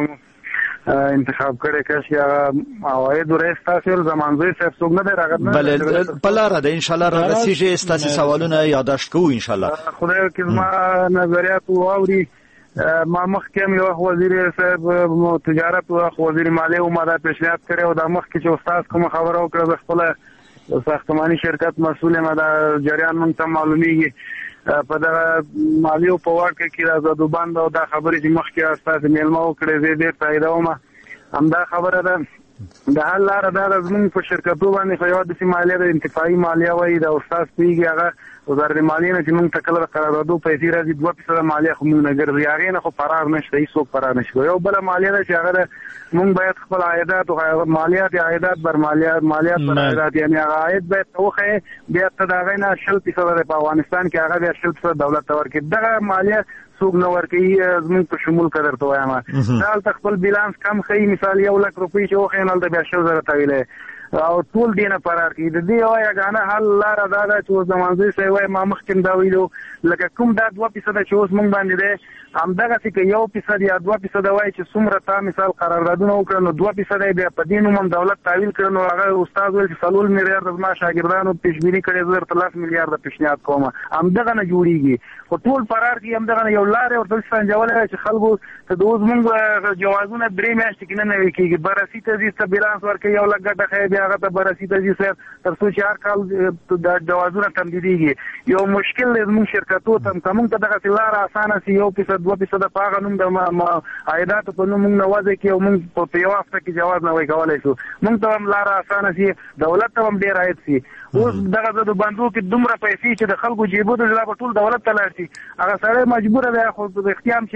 انتخاب کړی کښ یا عواید رئیس تاسو زمانځي صاحب څنګه نه راغله بل بلاره ده ان شاء الله را رسیږي تاسو سوالونه یاداشت کوو ان شاء الله خدای کې ما نظریات واوري ما مخکې یو وزیر صاحب تجارت او وزیر مالیه او ما دا پیشنهاد کړی او دا مخکې چې استاد کوم خبره وکړه خپل ساختماني شرکت مسؤل ما دا جریان مونږ ته معلومیږي په دا مالیو په واقع کې راځو باندې او دا خبرې چې مخکې استاد میلمه وکړي زه دې تاییدوم هم دا خبره ده د حل لار دا زموږ په شرکتو باندې خو یو د مالیه د انتفاعي مالیه وایي دا استاد پیږي هغه وزارت مالیه نه چې موږ تکل قراردادو پیسې راځي دوه فیصد مالیه خو موږ نه ګرځي هغه نه خو فرار نشته هیڅ څوک فرار نشي یو بل مالیه ده چې هغه موږ باید خپل عایدات او مالیات عایدات بر مالیات مالیات بر عایدات یعنی هغه عاید باید توخه بیا ته دا غي نه شل فیصد په افغانستان کې هغه بیا شل فیصد دولت ورکړي دغه مالیه څوک نو ورکړي زموږ په شمول کړر ته وایم دا خپل بیلانس کم خي مثال یو لک روپۍ چې وخه نه د بیا شل زره تاویله او ټول دینه فرار کی د دې وایا غانه حل لار دا دا چې زمانځي سي وای ما مخکې دا ویلو لکه کوم دا دوه فیصد چې اوس مونږ باندې ده هم دغه چې یو فیصد یا دوه فیصد وای چې څومره تا مثال قراردادونه وکړو نو دوه فیصد بیا په دینو مم دولت تعویل کړو هغه استاد ول چې سلول میلیارډ د ما شاګردانو پیشبینی کړي زر ثلاث میلیارډ پیشنهاد کوم هم دغه نه جوړیږي خو ټول فرار کی هم دغه یو لار او تل سنجول چې خلکو ته دوز مونږ جوازونه درې میاشتې کې نه وکیږي برسي ته دې بیلانس ورکړي یو لګټه خې بیا هغه ته برسي ته دې سر تر څو چې هر کال د جوازونه تمدیديږي یو مشکل زموږ شرکتو ته کوم ته دغه لار اسانه سی یو فیصد دوه فیصد پاغه نوم د عایدات په نوم موږ نوازه کې او موږ په یو هفته کې جواز نه وای کولای شو موږ ته هم لار اسانه سی دولت ته هم ډیر عاید سی اوس دغه د بندو کې دومره پیسې چې د خلکو جیبو ته لا ټول دولت ته لاړ شي هغه سره مجبور دی خو د اختیام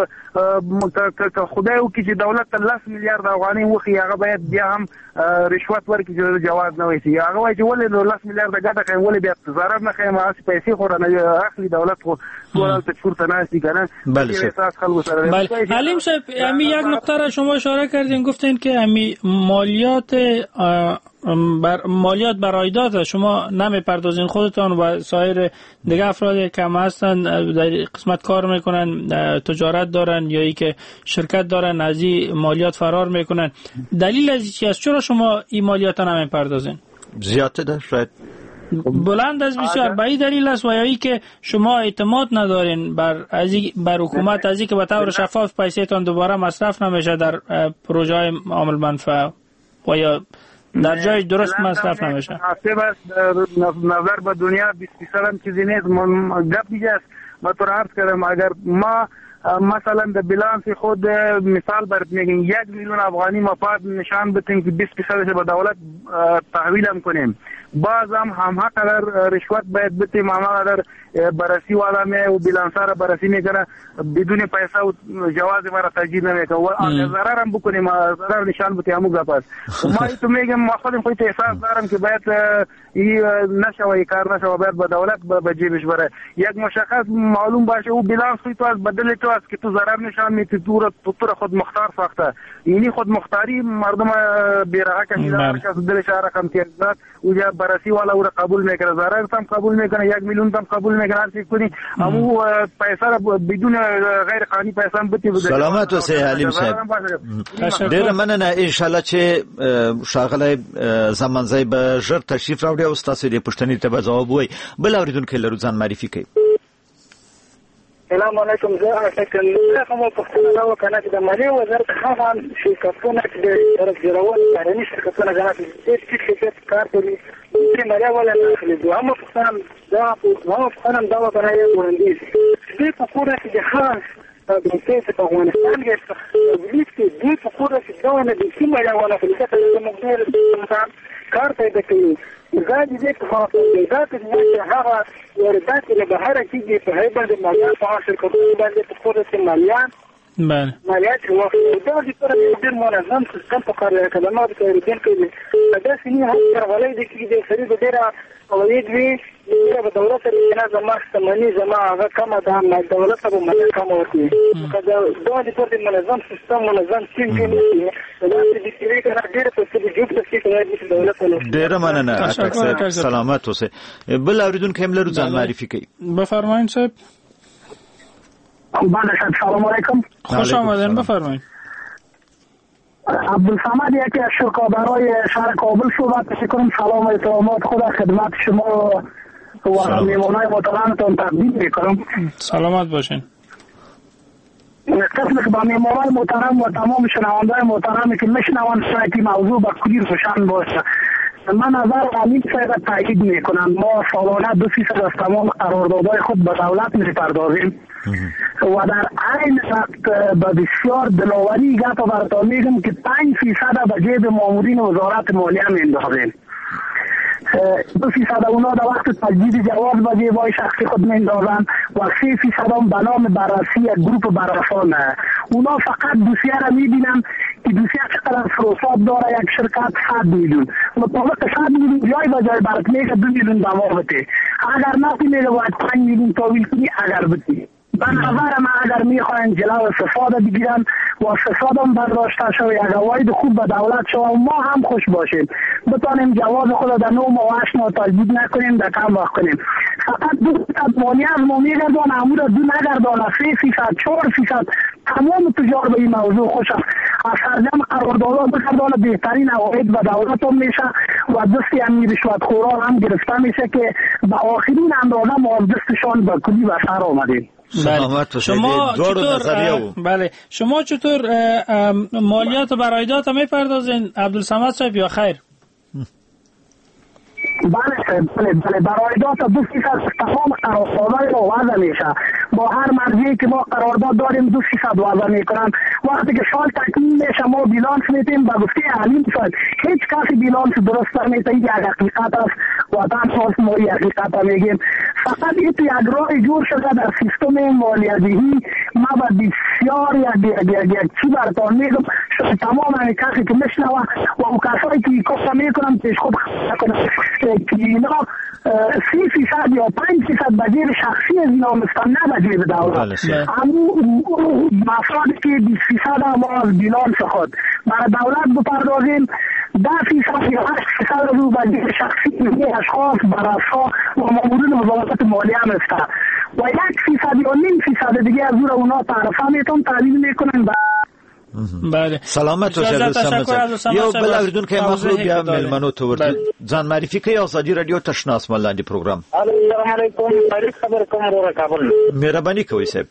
چې خدای او کې چې دولت ته لس میلیارډ افغاني وخی هغه باید بیا هم رشوت ورکړي چې جواز نه وای شي هغه وایي چې ولې نو لس میلیارډ ګټه کوي ولې بیا ضرر نه کوي ما پیسې خو نه اخلي دولت خو ټول ته شورت نه است کنه بله حلیم صاحب امی یک نکته را شما اشاره کردین گفتین که امی مالیات بر مالیات بر عایدات شما نمیپردازین خودتان و سایر دیگه افرادی که هم هستن در قسمت کار میکنن، تجارت دارن یا ای که شرکت دارن، از این مالیات فرار میکنن. دلیل از چی است؟ چرا شما این مالیات نمیپردازین؟ زیاده ده شاید بلند از بسیار به این دلیل است و یا ای که شما اعتماد ندارین بر از بر حکومت، از که به طور شفاف پیسه‌تان دوباره مصرف نمیشه در پروژه های عامل منفعه و یا در جای درست مصرف نمیشه. نظر به دنیا بیست فیصد هم چیزی نیست. گپ دیگه است. ما تو عرض کردم اگر ما مثلا در بیلانس خود مثال برات میگیم یک میلیون افغانی مفاد نشان بدیم که بیست فیصدش به دولت تحویل هم کنیم، باز هم هم قدر رشوت باید بدیم، هم قدر بررسی والا می و بیلانسا را بررسی میکنه بدون پیسه و جواز ما را تجدید نمیکنه و ضرر هم بکنیم، ضرر نشان بدیم همون گپ است. ما تو میگم ما خودم خودت احساس دارم که باید این نشوه کار نشوه، باید به دولت به جیبش بره. یک مشخص معلوم باشه او بیلانس تو از بدل تو است که تو ضرر نشان میدی، تو را تو را خود مختار ساخته. یعنی خود مختاری مردم بیراه کشیدن که دلش رقم تیزات او جا بررسی والا او را قبول میکنه، ضرر هم قبول میکنه، یک میلیون هم قبول میکنه، هر چیز کنی امو پیسه را بدون غیر قانونی پیسه هم بده. سلامت اوسه حلیم صاحب. ډیر مننه. ان شاء الله چې شاغله زمانځي به ژر تشریف راوړي او تاسو دې پوښتنې ته به جواب وایي. بل اوریدونکو لرو ځان معرفي کوي. السلام علیکم. زه څنګه کومه پوښتنه وکړه چې د مالیې وزارت هغه شرکتونه چې د طرف جوړول بهرني شرکتونه غواړي چې شرکت کار کوي چې مالیه ولا نه اخلي. دوه پوښتنه دا دوه پوښتنه دا وکړه یو وړاندیز دې په کومه چې هغه د دې په افغانستان کې د دې دې په کومه چې دا نه دي چې مالیه ولا اخلي چې موږ دې کار پیدا کوي. زادي دې په خاطر دا چې هغه واردات له بهر کېږي په هغه باندې مالیات په شرکتونو باندې په خپل کې مالیات بله مالیات وو دا د پر ډیر منظم سیستم په کار کلمات کوي چې دا سني هغه ولې د کې د سړي د ډیره اولید وی د دولت سره زما ستمنی زما هغه کومه د دولت په مالیات کوم ورته دا د پر منظم سیستم منظم څنګه دی دا د دې کې ډیره په څه جوړ څه د دولت سره ډیره مننه. سلامت اوسه. بل اوریدونکو هم لرو ځان معرفي کوي. بفرمایئ صاحب. بله سلام علیکم. خوش آمدین. بفرمایید. عبدالصمد یکی از شرکابرای شهر کابل صحبت میکنم. سلام و احترامات خود خدمت شما و میمونای محترمتون تقدیم میکنم. سلامت باشین. قسم که با میمونای محترم و تمام شنوندای محترمی که میشنوند شاید این موضوع با کلی روشن باشه. من نظر حمید صاحب تاکید میکنم. ما سالانه دو فیصد از تمام قراردادهای خود به دولت میپردازیم و در عین وقت به بسیار دلاوری گپ براتون میگم که پنج فیصد به جیب مامورین وزارت مالیه میندازیم. دو فیصد اونا در وقت تجدید جواز به جیبای شخصی خود میندازن و سه فیصد هم به نام بررسی یک گروپ بررسان. اونا فقط دوسیه را میبینن که دوسیه چقدر فروسات داره یک شرکت صد میلیون مطابق صد میلیون جای به جای برات میگه دو میلیون دماغ بده. اگر نفتی میگه باید پنج میلیون تاویل کنی اگر بده. به نظر من اگر میخواین جلو فساد بگیرن و فساد هم برداشته شوه یک عواید خوب به دولت شوه و ما هم خوش باشیم بتانیم جواز خود در نو ماه و هشت ماه تجدید نکنیم در کم وقت کنیم. فقط دو فیصد مالیه از ما میگردان امور دو نگردان سه فیصد چهار فیصد تمام تجار به این موضوع خوش است. از سرجم قراردادها بگردان بهترین عواید به دولت هم میشه و دستی همین رشوتخوران هم گرفته میشه که به آخرین اندازه ما از دستشان به کلی به سر آمدیم. بله. شما چطور بله شما چطور مالیات و برایدات میپردازین عبدالصمد صاحب یا خیر؟ بله بله بله برایدات دو فیصد تمام قراردادهای رو وضع میشه. با هر مرجعی که ما قرارداد داریم دو فیصد وضع میکنن. وقتی که سال تکمیل میشه ما بیلانس میتیم به گفته علیم شد هیچ کسی بیلانس درست نمیته. این یک حقیقت است و تنها ما این حقیقت میگیم. فقط این تو یک راه جور شده در سیستم مالیات‌دهی. ما با بسیار یک یک یک چی براتون میگم تمام این کسی که میشنوه و اون کسایی که کار میکنن پیش خود کنن که اینا سی فیصد یا پنج فیصد به جیب شخصی از اینا مستن نه به جیب دولت. اما مفاد که بیست فیصد ما از بیلانس خود برای دولت بپردازیم ده فیصد یا هشت فیصد از او بودجه شخصی ملی اشخاص براسا و مامورین وزارت مالیه هم است و یک فیصد یا نیم فیصد دیگه از او را اونا تعرفه میتون تعلیم میکنن. بله سلامت اوسه دوستان. یو بل اوریدون که مخلو بیا ملمنو تو ورته ځان معرفي کوي ازادي رادیو تشناس ملاندې پروګرام. السلام علیکم مالک خبر کوم ورو کابل. مهرباني کوي صاحب.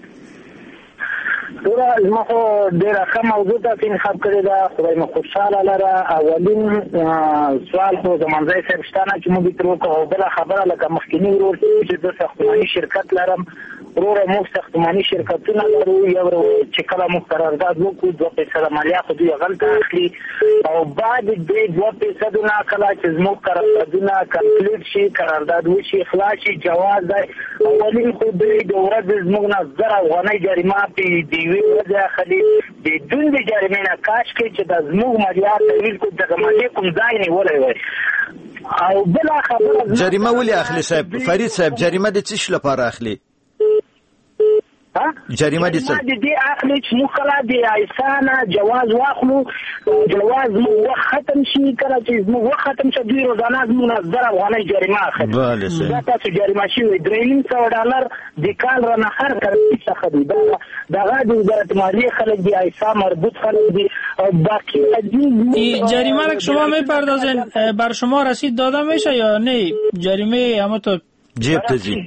ورا زما خو ډیره ښه موضوع ته انتخاب کړې ده. خدای مو خوشحاله لره. اولین سوال خو زمانځای صاحب شتانه چې موږ تر وکړو او بله خبره لکه مخکینی ورور چې زه ساختماني شرکت لرم. وروره موږ ساختماني شرکتونه لرو. یو چې کله موږ قرارداد وکړو دوه فیصده مالیه خو دوی هغلته اخلي او بعد دې دوه فیصدونه کله چې زموږ قراردادونه کمپلیټ شي قرارداد وشي خلاص شي جواز دی اولین خو دوی د ورځې زموږ نه زر افغانۍ جریمه پرې د یوې ورځې اخلي بدون د جریمې نه کاشکې چې د زموږ مالیات تحویل کړو دغه مالیې کوم ځای نیولی وی. او بله خبره جریمه ولې اخلي صاحب؟ فرید صاحب جریمه د څه شي لپاره اخلي؟ جریمه دي څه دي اخلي چې موږ کله د ایسانه جواز واخلو جواز مو وخت ختم شي کله چې مو وخت ختم شي دوی روزانه مو نظر افغاني جریمه اخلي. بله سه دا تاسو جریمه شي دریم سو ډالر د کال را نه هر کله څخه دي دا دغه د وزارت مالیه خلک دی ایسا مربوط خلک دی او باقی جریمه را شما میپردازین بر شما رسید داده میشه یا نه؟ جریمه اما تو جیب تزی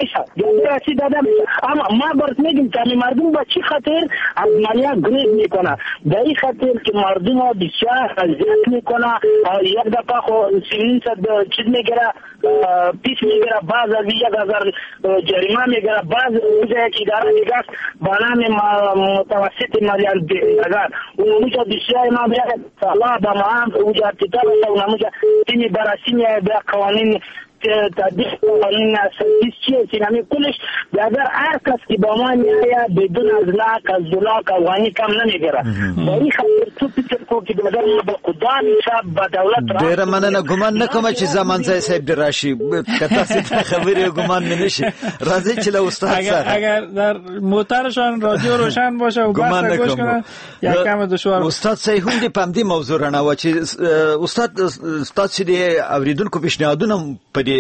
رسید داده میشه اما ما برات میگیم که مردم با چی خاطر از مالیه گریز میکنه به این خاطر که مردم ها بسیار اذیت میکنه یک دفعه خو سیمین صد چیز میگیره پیس میگیره بعض از یک هزار جریمه میگیره بعض اوزه یک اداره دیگه است با نام متوسط مالیه دهندگان اونموجه بسیار ما بیاره الله با ما هم اوجه ارتکاب است اونموجه تیمی براسیم به قوانین تدبیر قوانین اساسی چیه سینامی کلش اگر هر کس که با ما میآید بدون از لاک از دولاک افغانی کم نمیگیره با این خاطر تو فکر کو که بدر ما با قدام شب با دولت ډیره مننه ګمان نه کوم چې زمانځای صاحب دی راشي که تاسو ته خبرې ګمان مې نشي راځي چې له استاد سره اگر در موترشان رادیو روشن باشه و بحث گوش کنن یکم دشوار. استاد صاحب هم دې پام دې موضوع رانه چې استاد استاد چې اوریدونکو پیشنهادونه په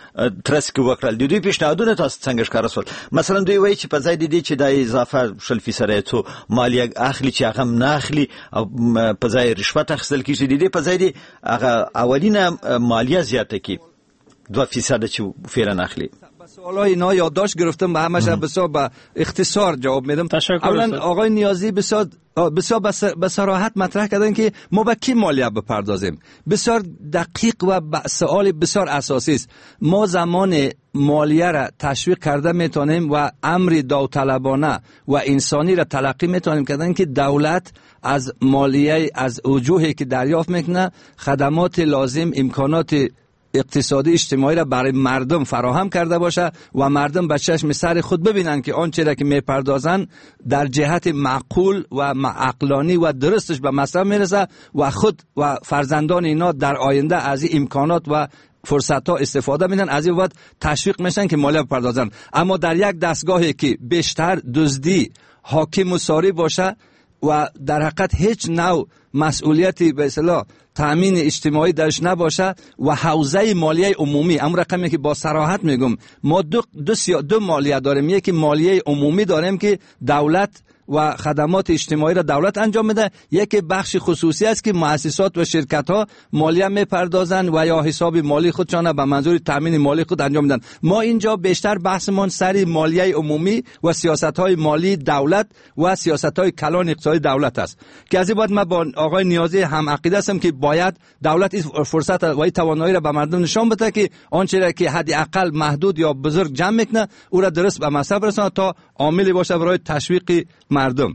ترس کې وکړل د دوی پیشنهادونه تاسو څنګه ښکار شول؟ مثلا دوی وایي چې په ځای د دې چې د اضافه شل فیصد څو مالیه اخلي چې هغه نه اخلي او په ځای رشوت اخیستل کیږي د دې په ځای دی هغه اولینه مالیه زیاته کی دو فیصد چې فعلا اخلي. سوالای اینا یادداشت گرفتم به همش بسیار به اختصار جواب میدم. اولا آقای نیازی بسیار بسیار به صراحت مطرح کردن که ما به کی مالیه بپردازیم. بسیار دقیق و سوال بسیار اساسی است. ما زمان مالیه را تشویق کرده میتونیم و امر داوطلبانه و انسانی را تلقی میتونیم کردن که دولت از مالیه از وجوهی که دریافت میکنه خدمات لازم امکانات اقتصادی اجتماعی را برای مردم فراهم کرده باشه و مردم به چشم سر خود ببینن که آنچه را که میپردازن در جهت معقول و عقلانی و درستش به مصرف میرسه و خود و فرزندان اینا در آینده از این امکانات و فرصت ها استفاده میدن از این وقت تشویق میشن که مالیه بپردازن. اما در یک دستگاهی که بیشتر دزدی حاکم و ساری باشه و در حقیقت هیچ نوع مسئولیتی به اصطلاح تامین اجتماعی درش نباشه و حوزه مالیه عمومی، اون رقمی که با صراحت میگم ما دو دو, دو مالیه داریم. یکی مالیه عمومی داریم که دولت و خدمات اجتماعی را دولت انجام میده، یک بخش خصوصی است که مؤسسات و شرکت ها مالیه میپردازن و یا حساب مالی خودشان به منظور تامین مالی خود انجام میدن. ما اینجا بیشتر بحثمون سری مالیه عمومی و سیاست های مالی دولت و سیاست های کلان اقتصادی دولت است که از این بعد ما با آقای نیازی هم عقیده هستم که باید دولت این فرصت و این توانایی را به مردم نشان بده که آنچه را که حد اقل محدود یا بزرگ جمع میکنه او را درست به مصرف برسونه تا عاملی باشه برای تشویق مردم.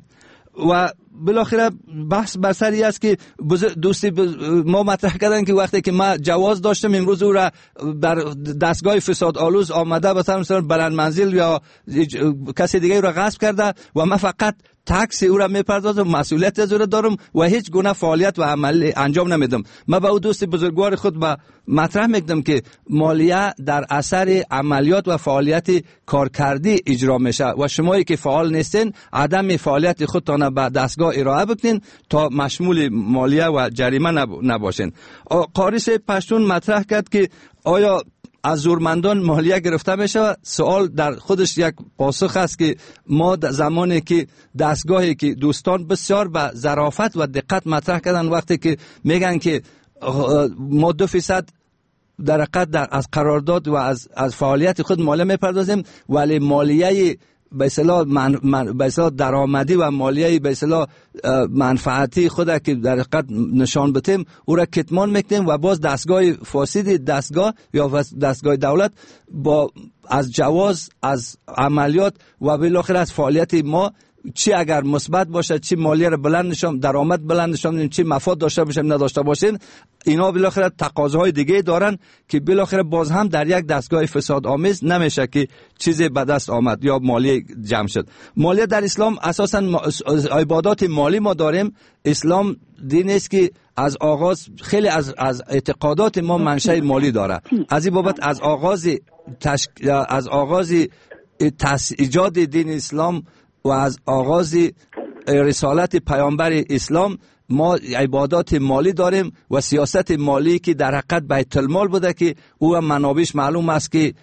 و بالاخره بحث بر سری است که دوستی ما مطرح کردن که وقتی که ما جواز داشتم امروز او را بر دستگاه فساد آلوز آمده مثلا بلند منزل یا کسی دیگه را غصب کرده و ما فقط تکس او را میپردازم، مسئولیت از او را دارم و هیچ گونه فعالیت و عمل انجام نمیدم. من به او دوست بزرگوار خود به مطرح میکردم که مالیه در اثر عملیات و فعالیت کارکردی اجرا میشه و شمایی که فعال نیستین عدم فعالیت خودتان به دستگاه ارائه بکنین تا مشمول مالیه و جریمه نباشین. قاریس پشتون مطرح کرد که آیا از زورمندان مالیه گرفته میشه؟ سوال در خودش یک پاسخ است که ما زمانی که دستگاهی که دوستان بسیار به ظرافت و دقت مطرح کردن وقتی که میگن که ما دو فیصد در حقیقت در از قرارداد و از از فعالیت خود مالیه میپردازیم، ولی مالیه به اصطلاح من, من به اصطلاح درآمدی و مالیه به اصطلاح منفعتی خود که در حقیقت نشان بدیم او را کتمان میکنیم و باز دستگاه فاسد دستگاه یا دستگاه دولت با از جواز از عملیات و بالاخره از فعالیت ما چی اگر مثبت باشه، چی مالیه را بلند نشون، درآمد بلند نشون، چی مفاد داشته باشیم نداشته باشین، اینا بالاخره تقاضاهای دیگه دارن که بالاخره باز هم در یک دستگاه فساد آمیز نمیشه که چیزی به دست آمد یا مالیه جمع شد. مالیه در اسلام اساسا عبادات مالی ما داریم. اسلام دین است که از آغاز خیلی از از اعتقادات ما منشأ مالی داره. از این بابت از آغاز تشک... از آغاز تس... ایجاد دین اسلام و از آغاز رسالت پیامبر اسلام ما عبادات مالی داریم و سیاست مالی که در حقیقت بیت المال بوده که او منابعش معلوم است که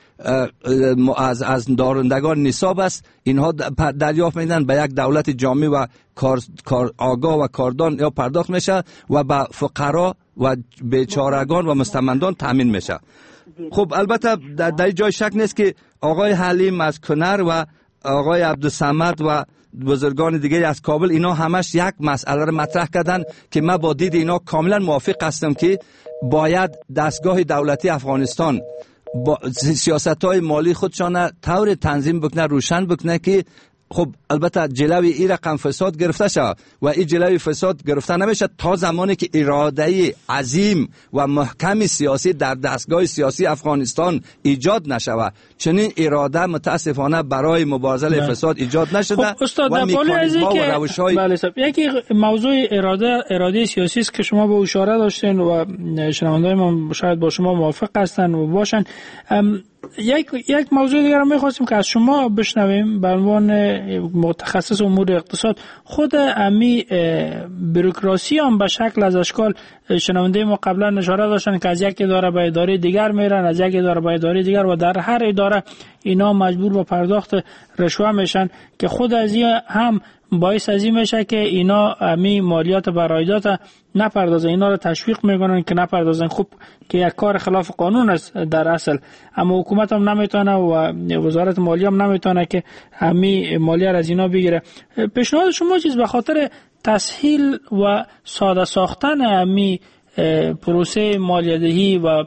از از دارندگان نصاب است. اینها دریافت میدن به یک دولت جامع و کار, کار آگاه و کاردان یا پرداخت میشه و به فقرا و بیچارگان و مستمندان تامین میشه. خب البته در, در جای شک نیست که آقای حلیم از کنر و آقای عبدالصمد و بزرگان دیگه از کابل اینا همش یک مسئله رو مطرح کردن که من با دید اینا کاملا موافق هستم که باید دستگاه دولتی افغانستان با سیاست‌های مالی خودشان طور تنظیم بکنه، روشن بکنه که خب البته جلوی این رقم فساد گرفته شد و این جلوی فساد گرفته نمیشه تا زمانی که اراده عظیم و محکم سیاسی در دستگاه سیاسی افغانستان ایجاد نشود. چنین اراده متاسفانه برای مبارزه فساد ایجاد نشده. خب استاد در بالا از اینکه روش‌های بله صاحب یکی موضوع اراده اراده سیاسی است که شما به اشاره داشتین و شنونده‌های ما شاید با شما موافق هستن و باشن. یک یک موضوع دیگر رو می‌خواستیم که از شما بشنویم به عنوان متخصص امور اقتصاد. خود امی بوروکراسی هم به شکل از اشکال شنونده ما قبلا اشاره داشتن که از یک اداره به اداره دیگر میرن، از یک اداره به اداره دیگر و در هر اداره اینا مجبور به پرداخت رشوه میشن که خود از این هم باعث از این میشه که اینا امی مالیات بر عایدات نپردازن، اینا رو تشویق میکنن که نپردازن. خب که یک کار خلاف قانون است در اصل، اما حکومت هم نمیتونه و وزارت مالیه هم نمیتونه که امی مالیه از اینا بگیره. پیشنهاد شما چیز به خاطر تسهیل و ساده ساختن امی پروسه مالیه‌دهی و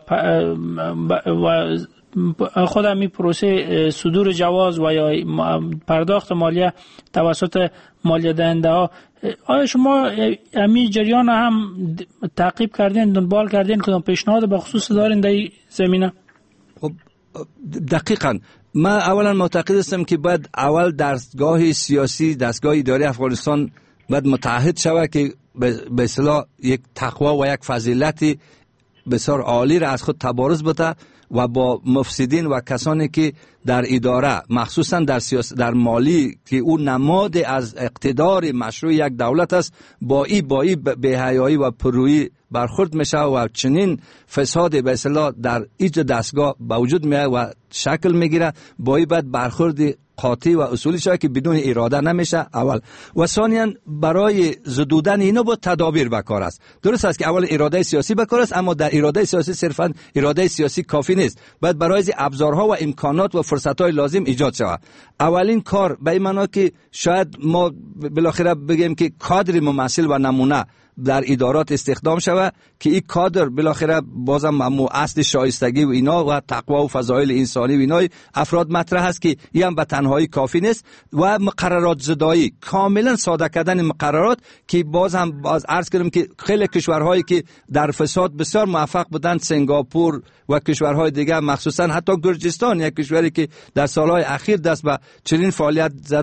و خود امی پروسه صدور جواز و یا پرداخت مالیه توسط مالیه دهنده ها، آیا شما امی جریان هم تعقیب کردین، دنبال کردین، کدام پیشنهاد به خصوص دارین در این زمینه؟ خب دقیقاً من اولا معتقد هستم که باید اول دستگاه سیاسی، دستگاه اداری افغانستان باید متعهد شود که به اصطلاح یک تقوا و یک فضیلت بسیار عالی را از خود تبارز بده و با مفسدین و کسانی که در اداره مخصوصا در سیاست در مالی که اون نماد از اقتدار مشروع یک دولت است با ای با ای بی‌حیایی و پرویی برخورد میشه و چنین فساد به اصطلاح در ایج دستگاه به وجود میاد و شکل میگیره. با ای بعد برخورد قاطع و اصولی شده که بدون اراده نمیشه اول و ثانیاً برای زدودن اینا با تدابیر بکار است. درست است که اول اراده سیاسی بکار است، اما در اراده سیاسی صرفاً اراده سیاسی کافی نیست، باید برای ابزارها و امکانات و فرصت‌های لازم ایجاد شود. اولین کار به این معنا که شاید ما بالاخره بگیم که کادر ممثل و نمونه در ادارات استخدام شود که این کادر بالاخره بازم مو اصل شایستگی و اینا و تقوا و فضایل انسانی و اینای افراد مطرح است که این هم به تنهایی کافی نیست و مقررات زدایی، کاملا ساده کردن مقررات که باز هم باز عرض کردم که خیلی کشورهایی که در فساد بسیار موفق بودند، سنگاپور و کشورهای دیگه، مخصوصا حتی گرجستان یک کشوری که در سالهای اخیر دست به چنین فعالیت زده،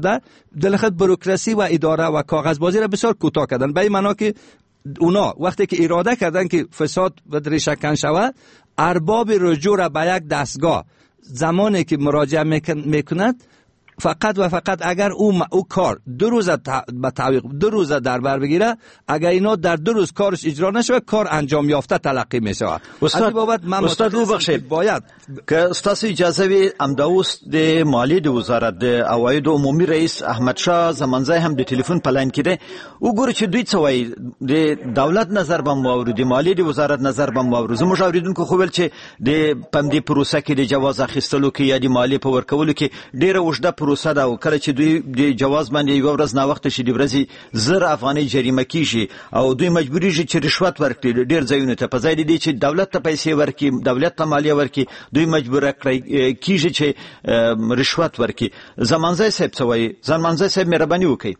دلخط بروکراسی و اداره و کاغذبازی را بسیار کوتاه کردن، به این معنا که اونا وقتی که اراده کردن که فساد و ریشه‌کن شود، ارباب رجوع را به یک دستگاه زمانی که مراجعه میکند فقط و فقط اگر او او کار دو روز به تعویق دو روز در بر بگیره، اگر اینا در دو روز کارش اجرا نشه کار انجام یافته تلقی میشه. استاد بابت من استاد رو بخشید باید که استاد اجازه وی امداوس د مالی د وزارت د عواید عمومي رئیس احمد شاه زمانځای هم د ټلیفون پلان کړي وګورئ چې دوی څه وایي، د دولت نظر بم واورو، د مالی د وزارت نظر بم واورو. زموږ اوریدونکو خو ول چې د پمدې پروسه کې د جواز اخیستلو کې یا د مالی په ورکولو کې ډیره وشده پروسه ده او کله چې دوی د جواز باندې یو ورځ نه وخت شي د ورځې زر افغاني جریمه کیږي او دوی مجبوری شي چې رشوت ورکړي ډیر ځایونه ته، په ځای دی چې دولت ته پیسې ورکړي، دولت ته مالیه ورکړي، دوی مجبور کیږي چې رشوت ورکړي. زمانځای صاحب څه وایي؟ زمانځای صاحب مهرباني وکړئ.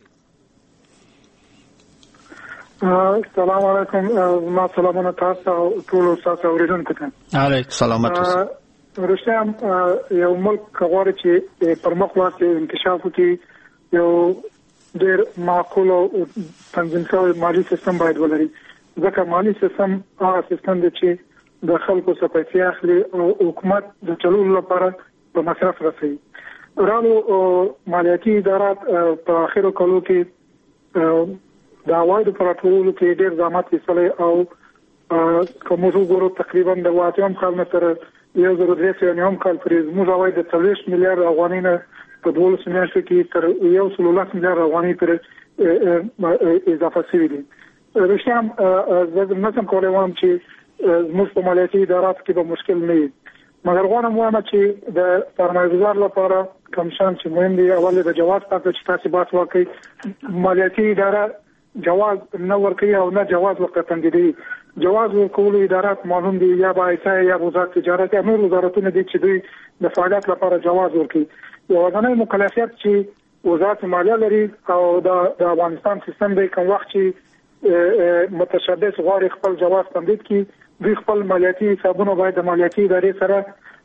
السلام علیکم. ما سلامونه تاسو او ټول تاسو اوریدونکو ته. علیکم سلامت اوسئ. رښتیا یو ملک غواړي چې پر مخ لاړ انکشاف وکړي، یو ډېر معقول او تنظیم شوی مالی سیستم باید ولري، ځکه مالی سیستم هغه سیستم دی چې د خلکو څخه پیسې اخلي او حکومت د چلولو لپاره په مصرف رسوي. رالو مالیاتي ادارات په اخرو کلو کې د عوایدو په راټولولو کې ډېر زحمت ایستلی او که موږ وګورو تقریبا د اووه اتیا کال نه تر یو زر درې سوه نهم کال پورې زموږ عواید د څلوېښت میلیارډ افغانۍ نه په دولسو میاشتو کې تر یو سل لس میلیارډ افغانۍ پورې اضافه شوي دي. رښتیا هم زه نه شم کولی وایم چې زموږ په مالیاتي اداراتو کې به مشکل نه وي، مګر غواړم وایم چې د سرمایه‌ګزار لپاره کوم شیان چې مهم دي، اول د جواز په اړه چې تاسې بحث وکړئ. مالیاتي اداره جواز نه ورکوي او نه جواز ورته تمدیدوي. جواز ورکولو ادارات معلوم دي، یا به ایسا یا وزارت تجارت یا نور وزارتونه دي چې دوی د فعالیت لپاره جواز ورکوي. یوازینی مکلفیت چې وزارت مالیه لري او د افغانستان سیستم دی، کوم وخت چې متشبث غواړي خپل جواز تمدید کړي، دوی خپل مالیاتي حسابونه باید د مالیاتي ادارې سره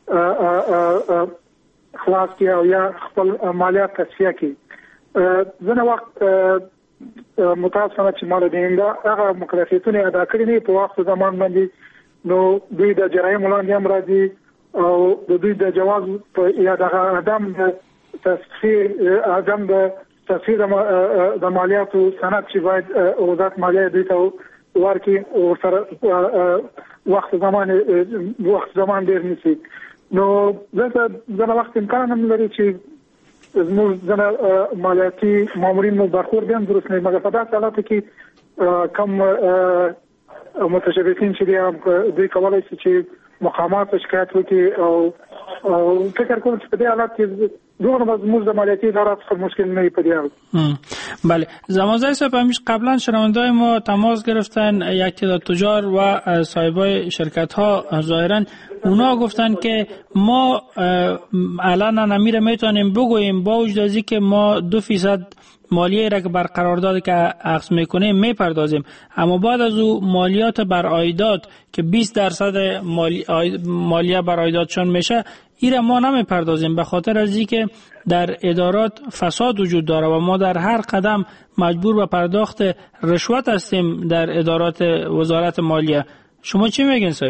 خلاص کړي او یا خپل مالیات تصفیه کړي. ځینې وخت متاسفانه چې مال دینده هغه مکلفیتونه ادا کړي نه په وخت زمان باندې، نو دوی د جرایمو لاندې هم راځي او د دوی د جواز یا د عدم د تصفیه عدم د تصفیه د مالیاتو سند چې باید وزارت مالیه دوی ته ورکړي او سره وخت زمان وخت زمان ډېر نیسي. نو ځکه ځینې وخت امکان هم لري چې زموږ ځنه مالیاتي مامورین مو برخورد هم درست نه، مګر په داسې حالاتو کې کم متشبثین چې دي دوی کولی شي چې مقامات شکایت وکړي او فکر کوم چې په دې حالت کې دوغه زموږ د مالیاتي ادارات خیلی مشکل نه په دې حال. بله، زمانځای صاحب همیشه قبلا شنونده‌های ما تماس گرفتن، یک تعداد تجار و صاحبای شرکت ها ظاهرا اونا گفتن که ما الان نمیره میتونیم بگوییم با وجود از اینکه ما دو فیصد مالیه را که بر قرارداد که عقد میکنیم میپردازیم، اما بعد از او مالیات بر عایدات که بیست درصد مالی... مالیه بر عایداتشون میشه ایره ما نمیپردازیم، به خاطر از اینکه در ادارات فساد وجود داره و ما در هر قدم مجبور به پرداخت رشوت هستیم در ادارات وزارت مالیه. شما چی میگین صاحب؟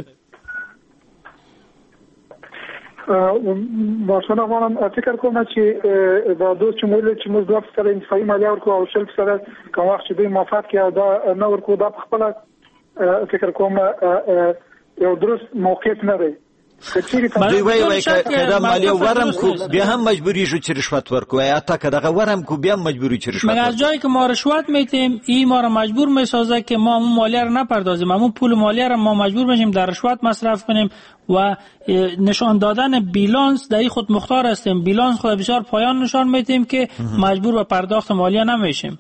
باشون افغانم فکر کنم چې دا دوست چې موږ چې موږ دوه فیصد انتفاعي مالیه ورکو او شل فیصد کوم وخت چې دوی موافقت کوي دا نه ورکو، دا په خپل فکر کوم یو درست موقعیت نه دی. دوی وایي وایي که دا مالیه ورم کو بیا هم مجبوری شو چې رشوت ورکو، یا تا که دغه ورم کو بیا هم مجبوری چې رشوت ورکو. از جایی که ما رشوت میتیم این ما رو مجبور میسازه که ما اون مالیه رو نپردازیم، اون پول مالیه رو ما مجبور بشیم در رشوت مصرف کنیم و نشان دادن بیلانس در این خود مختار هستیم. بیلانس خود بسیار پایان نشان میدیم که مجبور به پرداخت مالیه نمیشیم.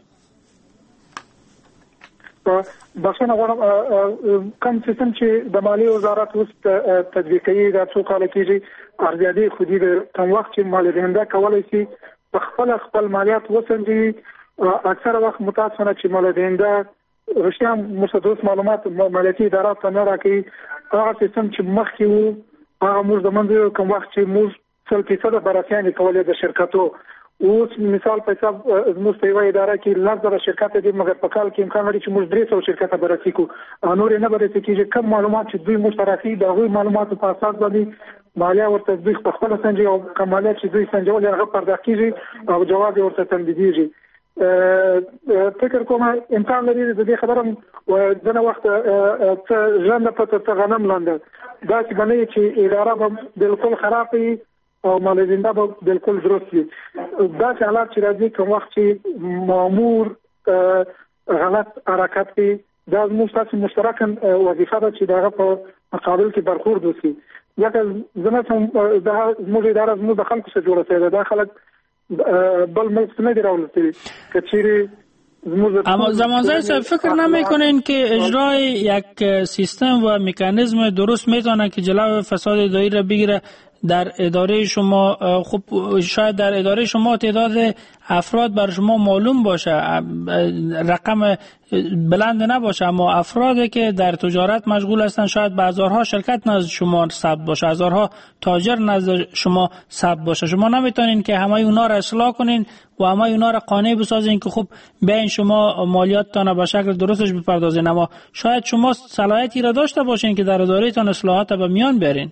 بسونه غواړم کوم سیستم چې د مالیې وزارت اوس تطبیق کوي دا څو کاله کېږي ارزیابي خودي د کوم وخت چې مالیه دهنده کولی شي په خپل خپل مالیات وسنجوي. اکثره وخت متاسفانه چې مالیه دهنده رښتیا مستدرس معلومات مالیاتي ادارات ته نه راکوي. هغه سیستم چې مخکې وو هغه موږ د منځ کوم وخت چې موږ سل فیصده براسیانې کولې د شرکتو اوس مثال په حساب زموږ په یوه اداره کې لس زره شرکت دي مګر په کال کې امکان لري چې موږ درې سوه شرکته بررسي کړو نور یې نه بررسي کېږي کوم معلومات چې دوی موږ ته راښيي د هغوی معلوماتو په اساس باندې مالیه ورته دوی خپله سنجوي او کوم مالیه چې دوی سنجولې هغه پرداخت کېږي او جواب یې ورته تمدیدېږي فکر کوم امکان لري د دې خبره ځینې وخت څه ژرنده پته څه غنم لانده داسې به نه وي چې اداره به بالکل خراب وي او مالزنده به بالکل درست وي داسې حالات چې راځي کوم وخت چې مامور غلط حرکت کوي دا زموږ ستاسو مشترکه وظیفه ده چې د هغه په مقابل کې برخورد وشي ځکه زه نه دا زموږ اداره زموږ د خلکو څخه جوړه شوې ده دا خلک بل ملک نه دي راوړل شوي که چیرې اما زمانزای صاحب فکر نمیکنین که اجرای یک سیستم و مکانیزم درست میتونه که جلو فساد اداری را بگیره در اداره شما؟ خب شاید در اداره شما تعداد افراد بر شما معلوم باشه رقم بلند نباشه اما افرادی که در تجارت مشغول هستند شاید به هزارها شرکت نزد شما ثبت باشه هزارها تاجر نزد شما ثبت باشه شما نمیتونین که همه اونا را اصلاح کنین و همه اونا را قانع بسازین که خب بیاین شما مالیاتتان به شکل درستش بپردازین اما شاید شما صلاحیتی را داشته باشین که در ادارهتان اصلاحات به میان بیارین.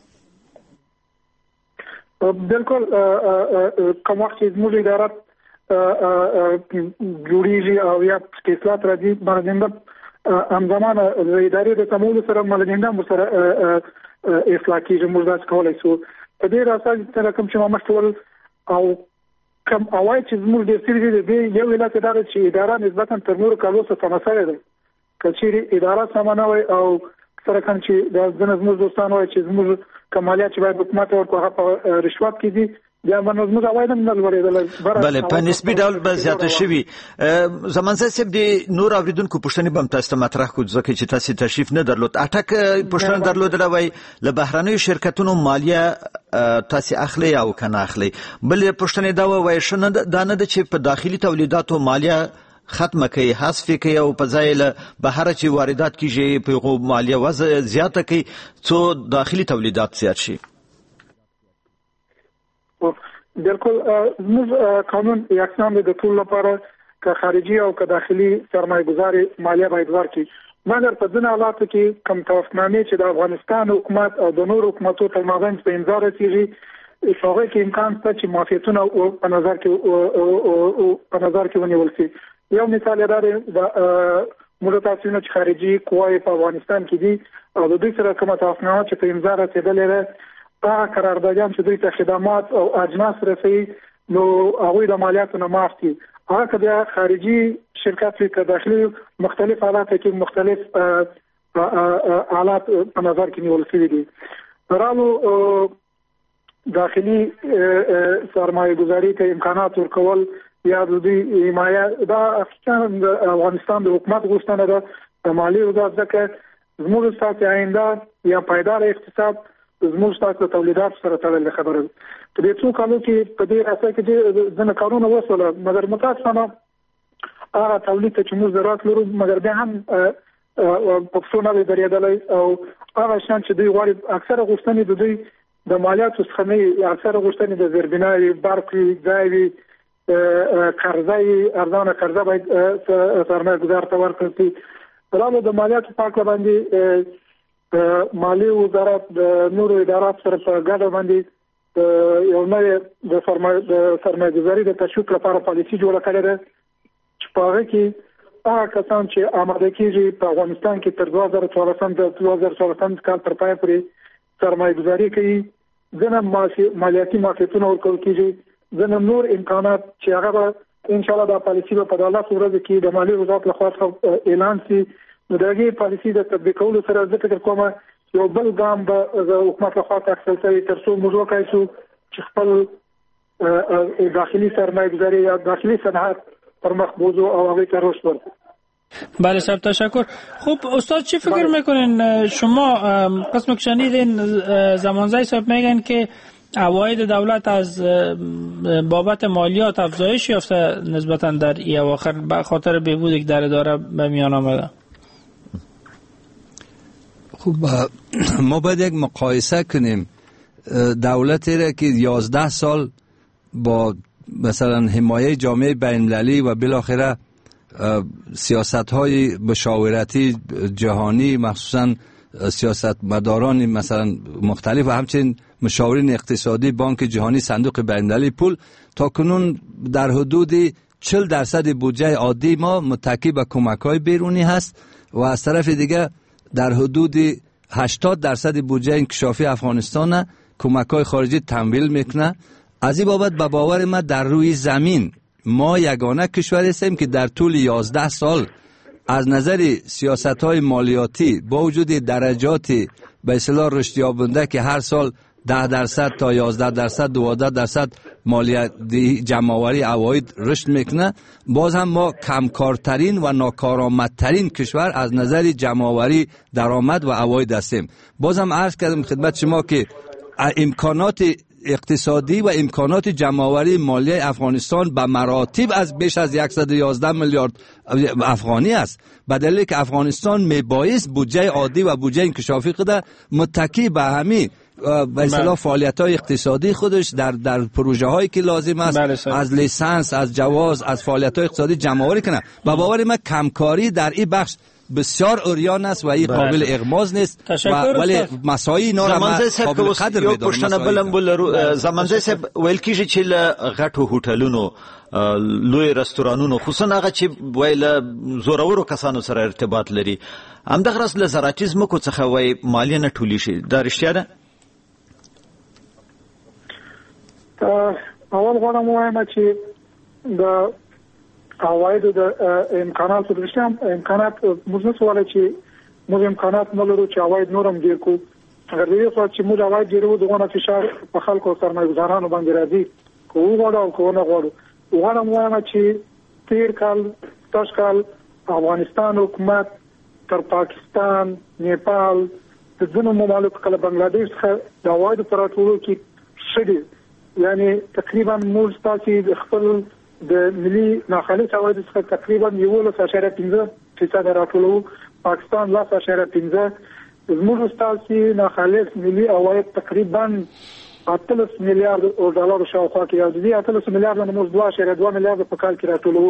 بالکل کوم وخت چې زموږ اداره جوړیږي او یا اصلاحات راځي مالزنده همزمانه د ادارې د تمول سره مالزنده هم سره اصلاح کېږي موږ داسې کولی شو په دې اساس سره کوم چې ما مخکې وویل او کوم عواید چې زموږ ډېر شوي دي د یو علت دا ده چې اداره نسبتا تر نورو کالو څخه سمه شوې ده که چیرې اداره سمه نه وای او سره کوم چې د ځینې زموږ دوستان وایي چې زموږ کمالیات چې باید حکومت ورکړي هغه په رشوت کې دي بیا باندې زموږ عواید هم نه لوړېدل بله په نسبي ډول به زیاته شوي زمانزای صاحب د نور اوریدونکو پوښتنې به هم تاسو ته مطرح کړو ځکه چې تاسو تشریف نه درلود اټک پوښتنه درلودله وایي له بهرنیو شرکتونو مالیه تاسو اخلي او کنه اخلي بل پوښتنې دا وایي شنه دا نه ده چې په داخلي تولیداتو مالیه ختمه کوي حذف کوي او په ځای له بهر چې واردات کیږي په غو مالیه وضع زیاته کوي څو داخلي تولیدات زیات شي. بالکل زموږ قانون یکسان دی د ټول لپاره که خارجي او که داخلي سرمایه‌گذاري مالیه باید ورکړي مګر په ځینو حالاتو کې کوم توافقنامې چې د افغانستان حکومت او د نورو حکومتو تر مابین په امضا رسیږي هغه کې امکان شته چې معافیتونه په نظر کې په نظر کې ونیول شي. یو مثال دا دی د موږ تاسو نه چې خارجي قواوې په افغانستان کې دي او د دوی سره کومه توافقنامه چې په امضا رسیدلې ده هغه قراردادیان چې دوی ته خدمات او اجناس رسوي نو هغوی د مالیاتو نه معاف دي هغه که بیا خارجي شرکت وي که داخلي مختلف حالات کې مختلف حالات په نظر کې نیول شوي دي. برالو داخلي سرمایه گذاری ته امکانات ورکول یا د دې حمایه دا افغانستان د افغانستان د حکومت غوښتنه ده د مالی وزارت ځکه زموږ ستاسو آینده یا پایدار اقتصاد زموږ ستاسو تولیدات سره تړلې خبره ده. په دې څو کالو کې په دې راځي چې ځنه کارونه وسوله مګر متاسفانه هغه تولید ته چې موږ ضرورت لرو مګر بیا هم په څو نه درېدلې او هغه شان چې دوی غواړي اکثره غوښتنې د دوی د مالیاتو څخه نه اکثره غوښتنې د زیربناوي برقي ځایوي قرضې ارزانه قرضه باید سرمایه گذار ته ورکړل شي. برابر د مالیاتو په اړه باندې مالی وزارت د نورو ادارات سره په ګډه باندې یو نوې د سرمایه گذاري د تشویق لپاره پالیسي جوړه کړې ده چې په هغه کې هغه کسان چې آماده کیږي په افغانستان کې تر دوه زره څوارلسم د دوه زره څوارلسم کال تر پای پورې سرمایه گذاري کوي ځنه مالیاتي معافیتونه ورکول کیږي ځنه نور امکانات چې هغه ان شاء الله د پالیسي په دولت ورځ کې د مالی وزارت لخوا اعلان شي نو دغه پالیسي د تطبیقولو سره د فکر کومه یو بل ګام به د حکومت لخوا تاکل شوی تر څو موږ وکړو چې خپل داخلي سرمایه گذاری یا داخلي صنعت پر مخ بوزو او هغه ته رشد ورکړو. بله صاحب تشکر. خوب استاد چی فکر میکنین شما قسم که شنیدین زمانزای صاحب میگن که عواید دولت از بابت مالیات افزایش یافته نسبتا در ای اواخر به خاطر بهبودی که در اداره به میان آمده. خب ما باید یک مقایسه کنیم دولتی را که یازده سال با مثلا حمایه جامعه بین المللی و بالاخره سیاست های مشاورتی جهانی، مخصوصا سیاست مداران مثلا مختلف و همچنین مشاورین اقتصادی بانک جهانی، صندوق بین المللی پول، تا کنون در حدود چهل درصد بودجه عادی ما متکی به کمک‌های بیرونی هست و از طرف دیگه در حدود هشتاد درصد بودجه انکشافی افغانستان کمک‌های خارجی تمویل میکنه. از این بابت به باور ما در روی زمین ما یگانه کشور هستیم که در طول یازده سال از نظر سیاست‌های مالیاتی با وجود درجات به اصطلاح رشد یابنده که هر سال ده درصد تا یازده درصد دوازده درصد مالیاتی جمع‌آوری عواید رشد میکنه، باز هم ما کمکارترین و ناکارآمدترین کشور از نظر جمع‌آوری درآمد و عواید هستیم. باز هم عرض کردم خدمت شما که امکانات اقتصادی و امکانات جمع‌آوری مالی افغانستان به مراتب از بیش از صد و یازده میلیارد افغانی است، به دلیل که افغانستان میبایست بودجه عادی و بودجه انکشافی خود متکی به همین به اصطلاح فعالیت‌های اقتصادی خودش در در پروژه هایی که لازم است از لیسانس، از جواز، از فعالیت‌های اقتصادی جمع‌آوری کنه. به باور من کمکاری در این بخش بسیار اوریان است و این قابل اغماز نیست و ولی مسایی اینا را قابل قدر می‌دونم. پښتنه بلم بل زمانځي صاحب ویل کیږي چې له غټو هوټلونو لوی رستورانونو خصوصا هغه چې ویل زورورو کسانو سره ارتباط لري همدغه راس له زراعتي ځمکو څخه وای مالیه نه ټولی شي، دا رښتیا ده؟ اول غواړم ووایم چې د عوایدو د امکاناتو د رښتیا امکانات موږ نه سواله چې موږ امکانات نه لرو چې عواید نور هم ډېر کړو. اگر د دې څه چې موږ عواید ډېرو دغه فشار په خلکو او سرمایه‌ګزارانو باندې راځي، که وغواړو او که ونه غواړو. غواړم ووایم چې تېر کال تاسو کال افغانستان حکومت تر پاکستان، نیپال د ځینو ممالکو کله بنگلاديش څخه د عوایدو په راټولو کې ښه دي. یعنی تقریبا موږ تاسو خپل د ملي ناخالص عوایدو څخه تقریبا یولس اعشاریه پنځه فیصد راټولو، پاکستان لس اعشاریه پنځه، زموږ تاسو ناخالص ملي عواید تقریبا اتلس میلیارډ ډالر شاوخوا کې یو دي. اتلس میلیارډ نه موږ دوه اعشاریه دوه میلیارډ په کال کې راټولو.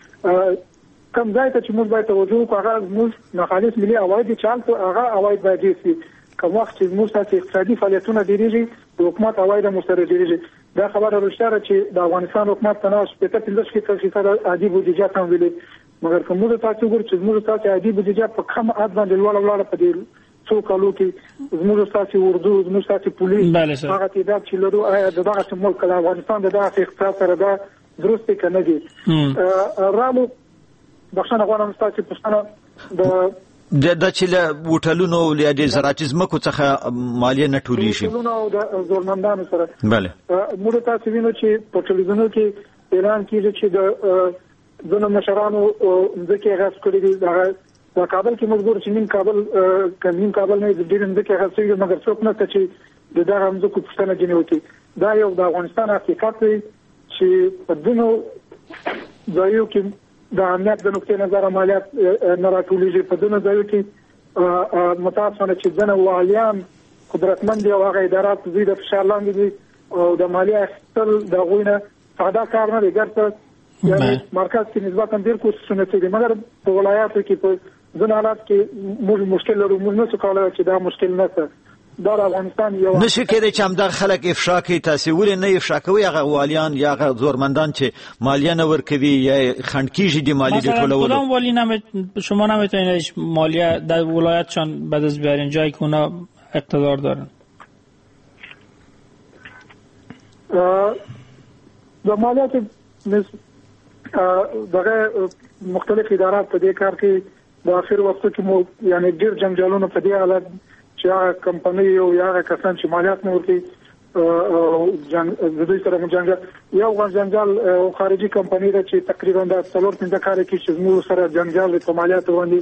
کم ځای ته چې موږ باید توجه وکړو هغه موږ ناخالص ملي عواید چې چالت هغه عواید باید شي. کوم وخت چې موږ تاسو اقتصادي فعالیتونه ډیریږي د حکومت عواید مو سره ډیریږي. دا خبره رښتیا چې د افغانستان حکومت تناس په پنځه فیصد عادي بودیجه تمویلي، مګر کوم موږ تاسو ګورئ چې موږ تاسو عادي بودیجه په کم عدد باندې لوړ لوړ په دې څو کالو کې زموږ تاسو اردو زموږ تاسو پولیس هغه تعداد چې لرو آیا دغه ملک د افغانستان د دغه اقتصاد سره دا درسته کنه دي. رامو بخښنه غواړم تاسو پوښتنه د د د چې له هوټلونو یا د زراعتي ځمکو څخه مالیه نه ټولې شي هوټلونو د زورمندانو سره. بله موږ تاسو وینو چې په ټلویزیونو کې اعلان کیږي چې د ځینو مشرانو ځکه غاښ کړی دي. د کابل کې مجبور چې نیم کابل کمین کابل نه د ډیر ځکه غاښ کړی، مګر څوک نه چې د دغه ځکه پښتنه جنې وتی. دا یو د افغانستان حقیقت دی چې په دنو ځایو کې د امنیت د نقطې نظر مالیات نه راټولیږي. په دغه ځایو کې متاسفانه چې ځنه والیان قدرتمند دي او هغه ادارات زیات فشار لاندې دي او د مالیه اخیستل د غوینه ساده کار نه دی. ګرځي یعنی مرکز کې نسبتا ډیر کوششونه کوي، مګر په ولایاتو کې په ځینو حالات کې موږ مشکل لرو. موږ نه څه کولای چې دا مشکل نه څه دا افغانستان یو نشي کېدای چې هم د خلک افشا کوي. تاسو ولې نه افشا کوي هغه والیان یا هغه زورمندان چې مالیه نه ورکوي یا خنډ کیږي د مالیې د ټولولو؟ کدام والی نمی شما نمیتونید مالیه در ولایتشان بعد از بیارین جایی که اونا اقتدار دارن؟ د مالیات دغه مختلف ادارات په دې کار کې د اخر وختو کې مو یعنی ډیر جنجالونه په دې حالت چې هغه کمپنۍ او هغه کسان چې مالیات نه ورکوي جنگ د دوی سره جنجال یو غن جنجال خارجي کمپنۍ ده چې تقریبا د څلور پنځه کال کې چې موږ سره جنجال په مالیات باندې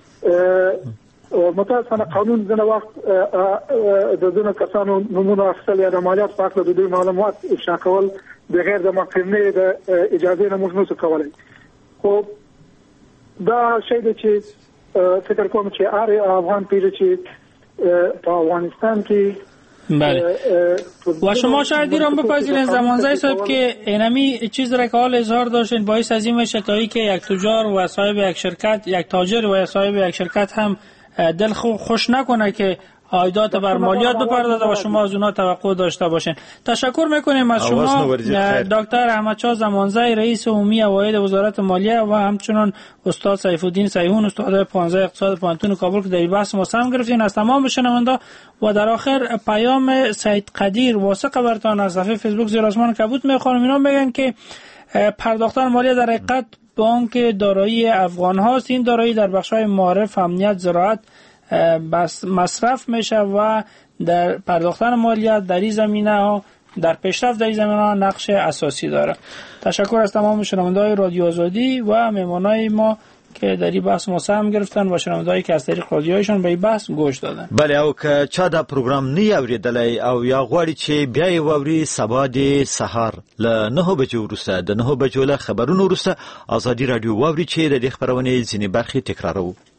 متاسفانه قانون ځنه وخت د دونه کسانو نمونه اخیستل یا د مالیات په اړه د دوی معلومات افشا کول بغیر د محکمې د اجازه نه موږ نشو کولای. خو دا شی دی چې فکر کوم چې هر افغان پیژني چې په افغانستان کې بله. و شما شاید ایران بپذیرین زمانزای صاحب که اینمی چیز را که حال اظهار داشتین باعث از این میشه که که یک تجار و صاحب یک شرکت، یک تاجر و صاحب یک شرکت هم دل خوش نکنه که عایدات بر مالیات بپردازه و شما از اونها توقع داشته باشین. تشکر میکنیم از شما دکتر احمدشاه زمانزای، رئیس عمومی عواید وزارت مالیه و همچنین استاد سیف الدین سیحون، استاد پانزده اقتصاد پانتون کابل که در بحث ما سهم گرفتین. از تمام شنونده و در آخر پیام سید قدیر واسق برتان از صفحه فیسبوک زیر آسمان کبوت میخوانم. اینا میگن که پرداختن مالیه در حقیقت بانک دارایی افغان هاست. این دارایی در بخش‌های معارف، امنیت، زراعت بس مصرف میشه و در پرداختن مالیات در این زمینه ها، در پیشرفت در این زمینه ها نقش اساسی داره. تشکر از تمام شنونده‌های رادیو آزادی و مهمانای ما که در این بحث مساهم گرفتن و شنونده‌ای که از طریق رادیوهایشان به این بحث گوش دادن. بله، او که چا دا پروګرام نه اوریدلای او یا غواړي چې بیا یې ووري سبا د سهار له نه بجو وروسته د نه بجو له خبرونو وروسته ازادي رادیو ووري چې د خبرونه ځینې برخې تکرارو.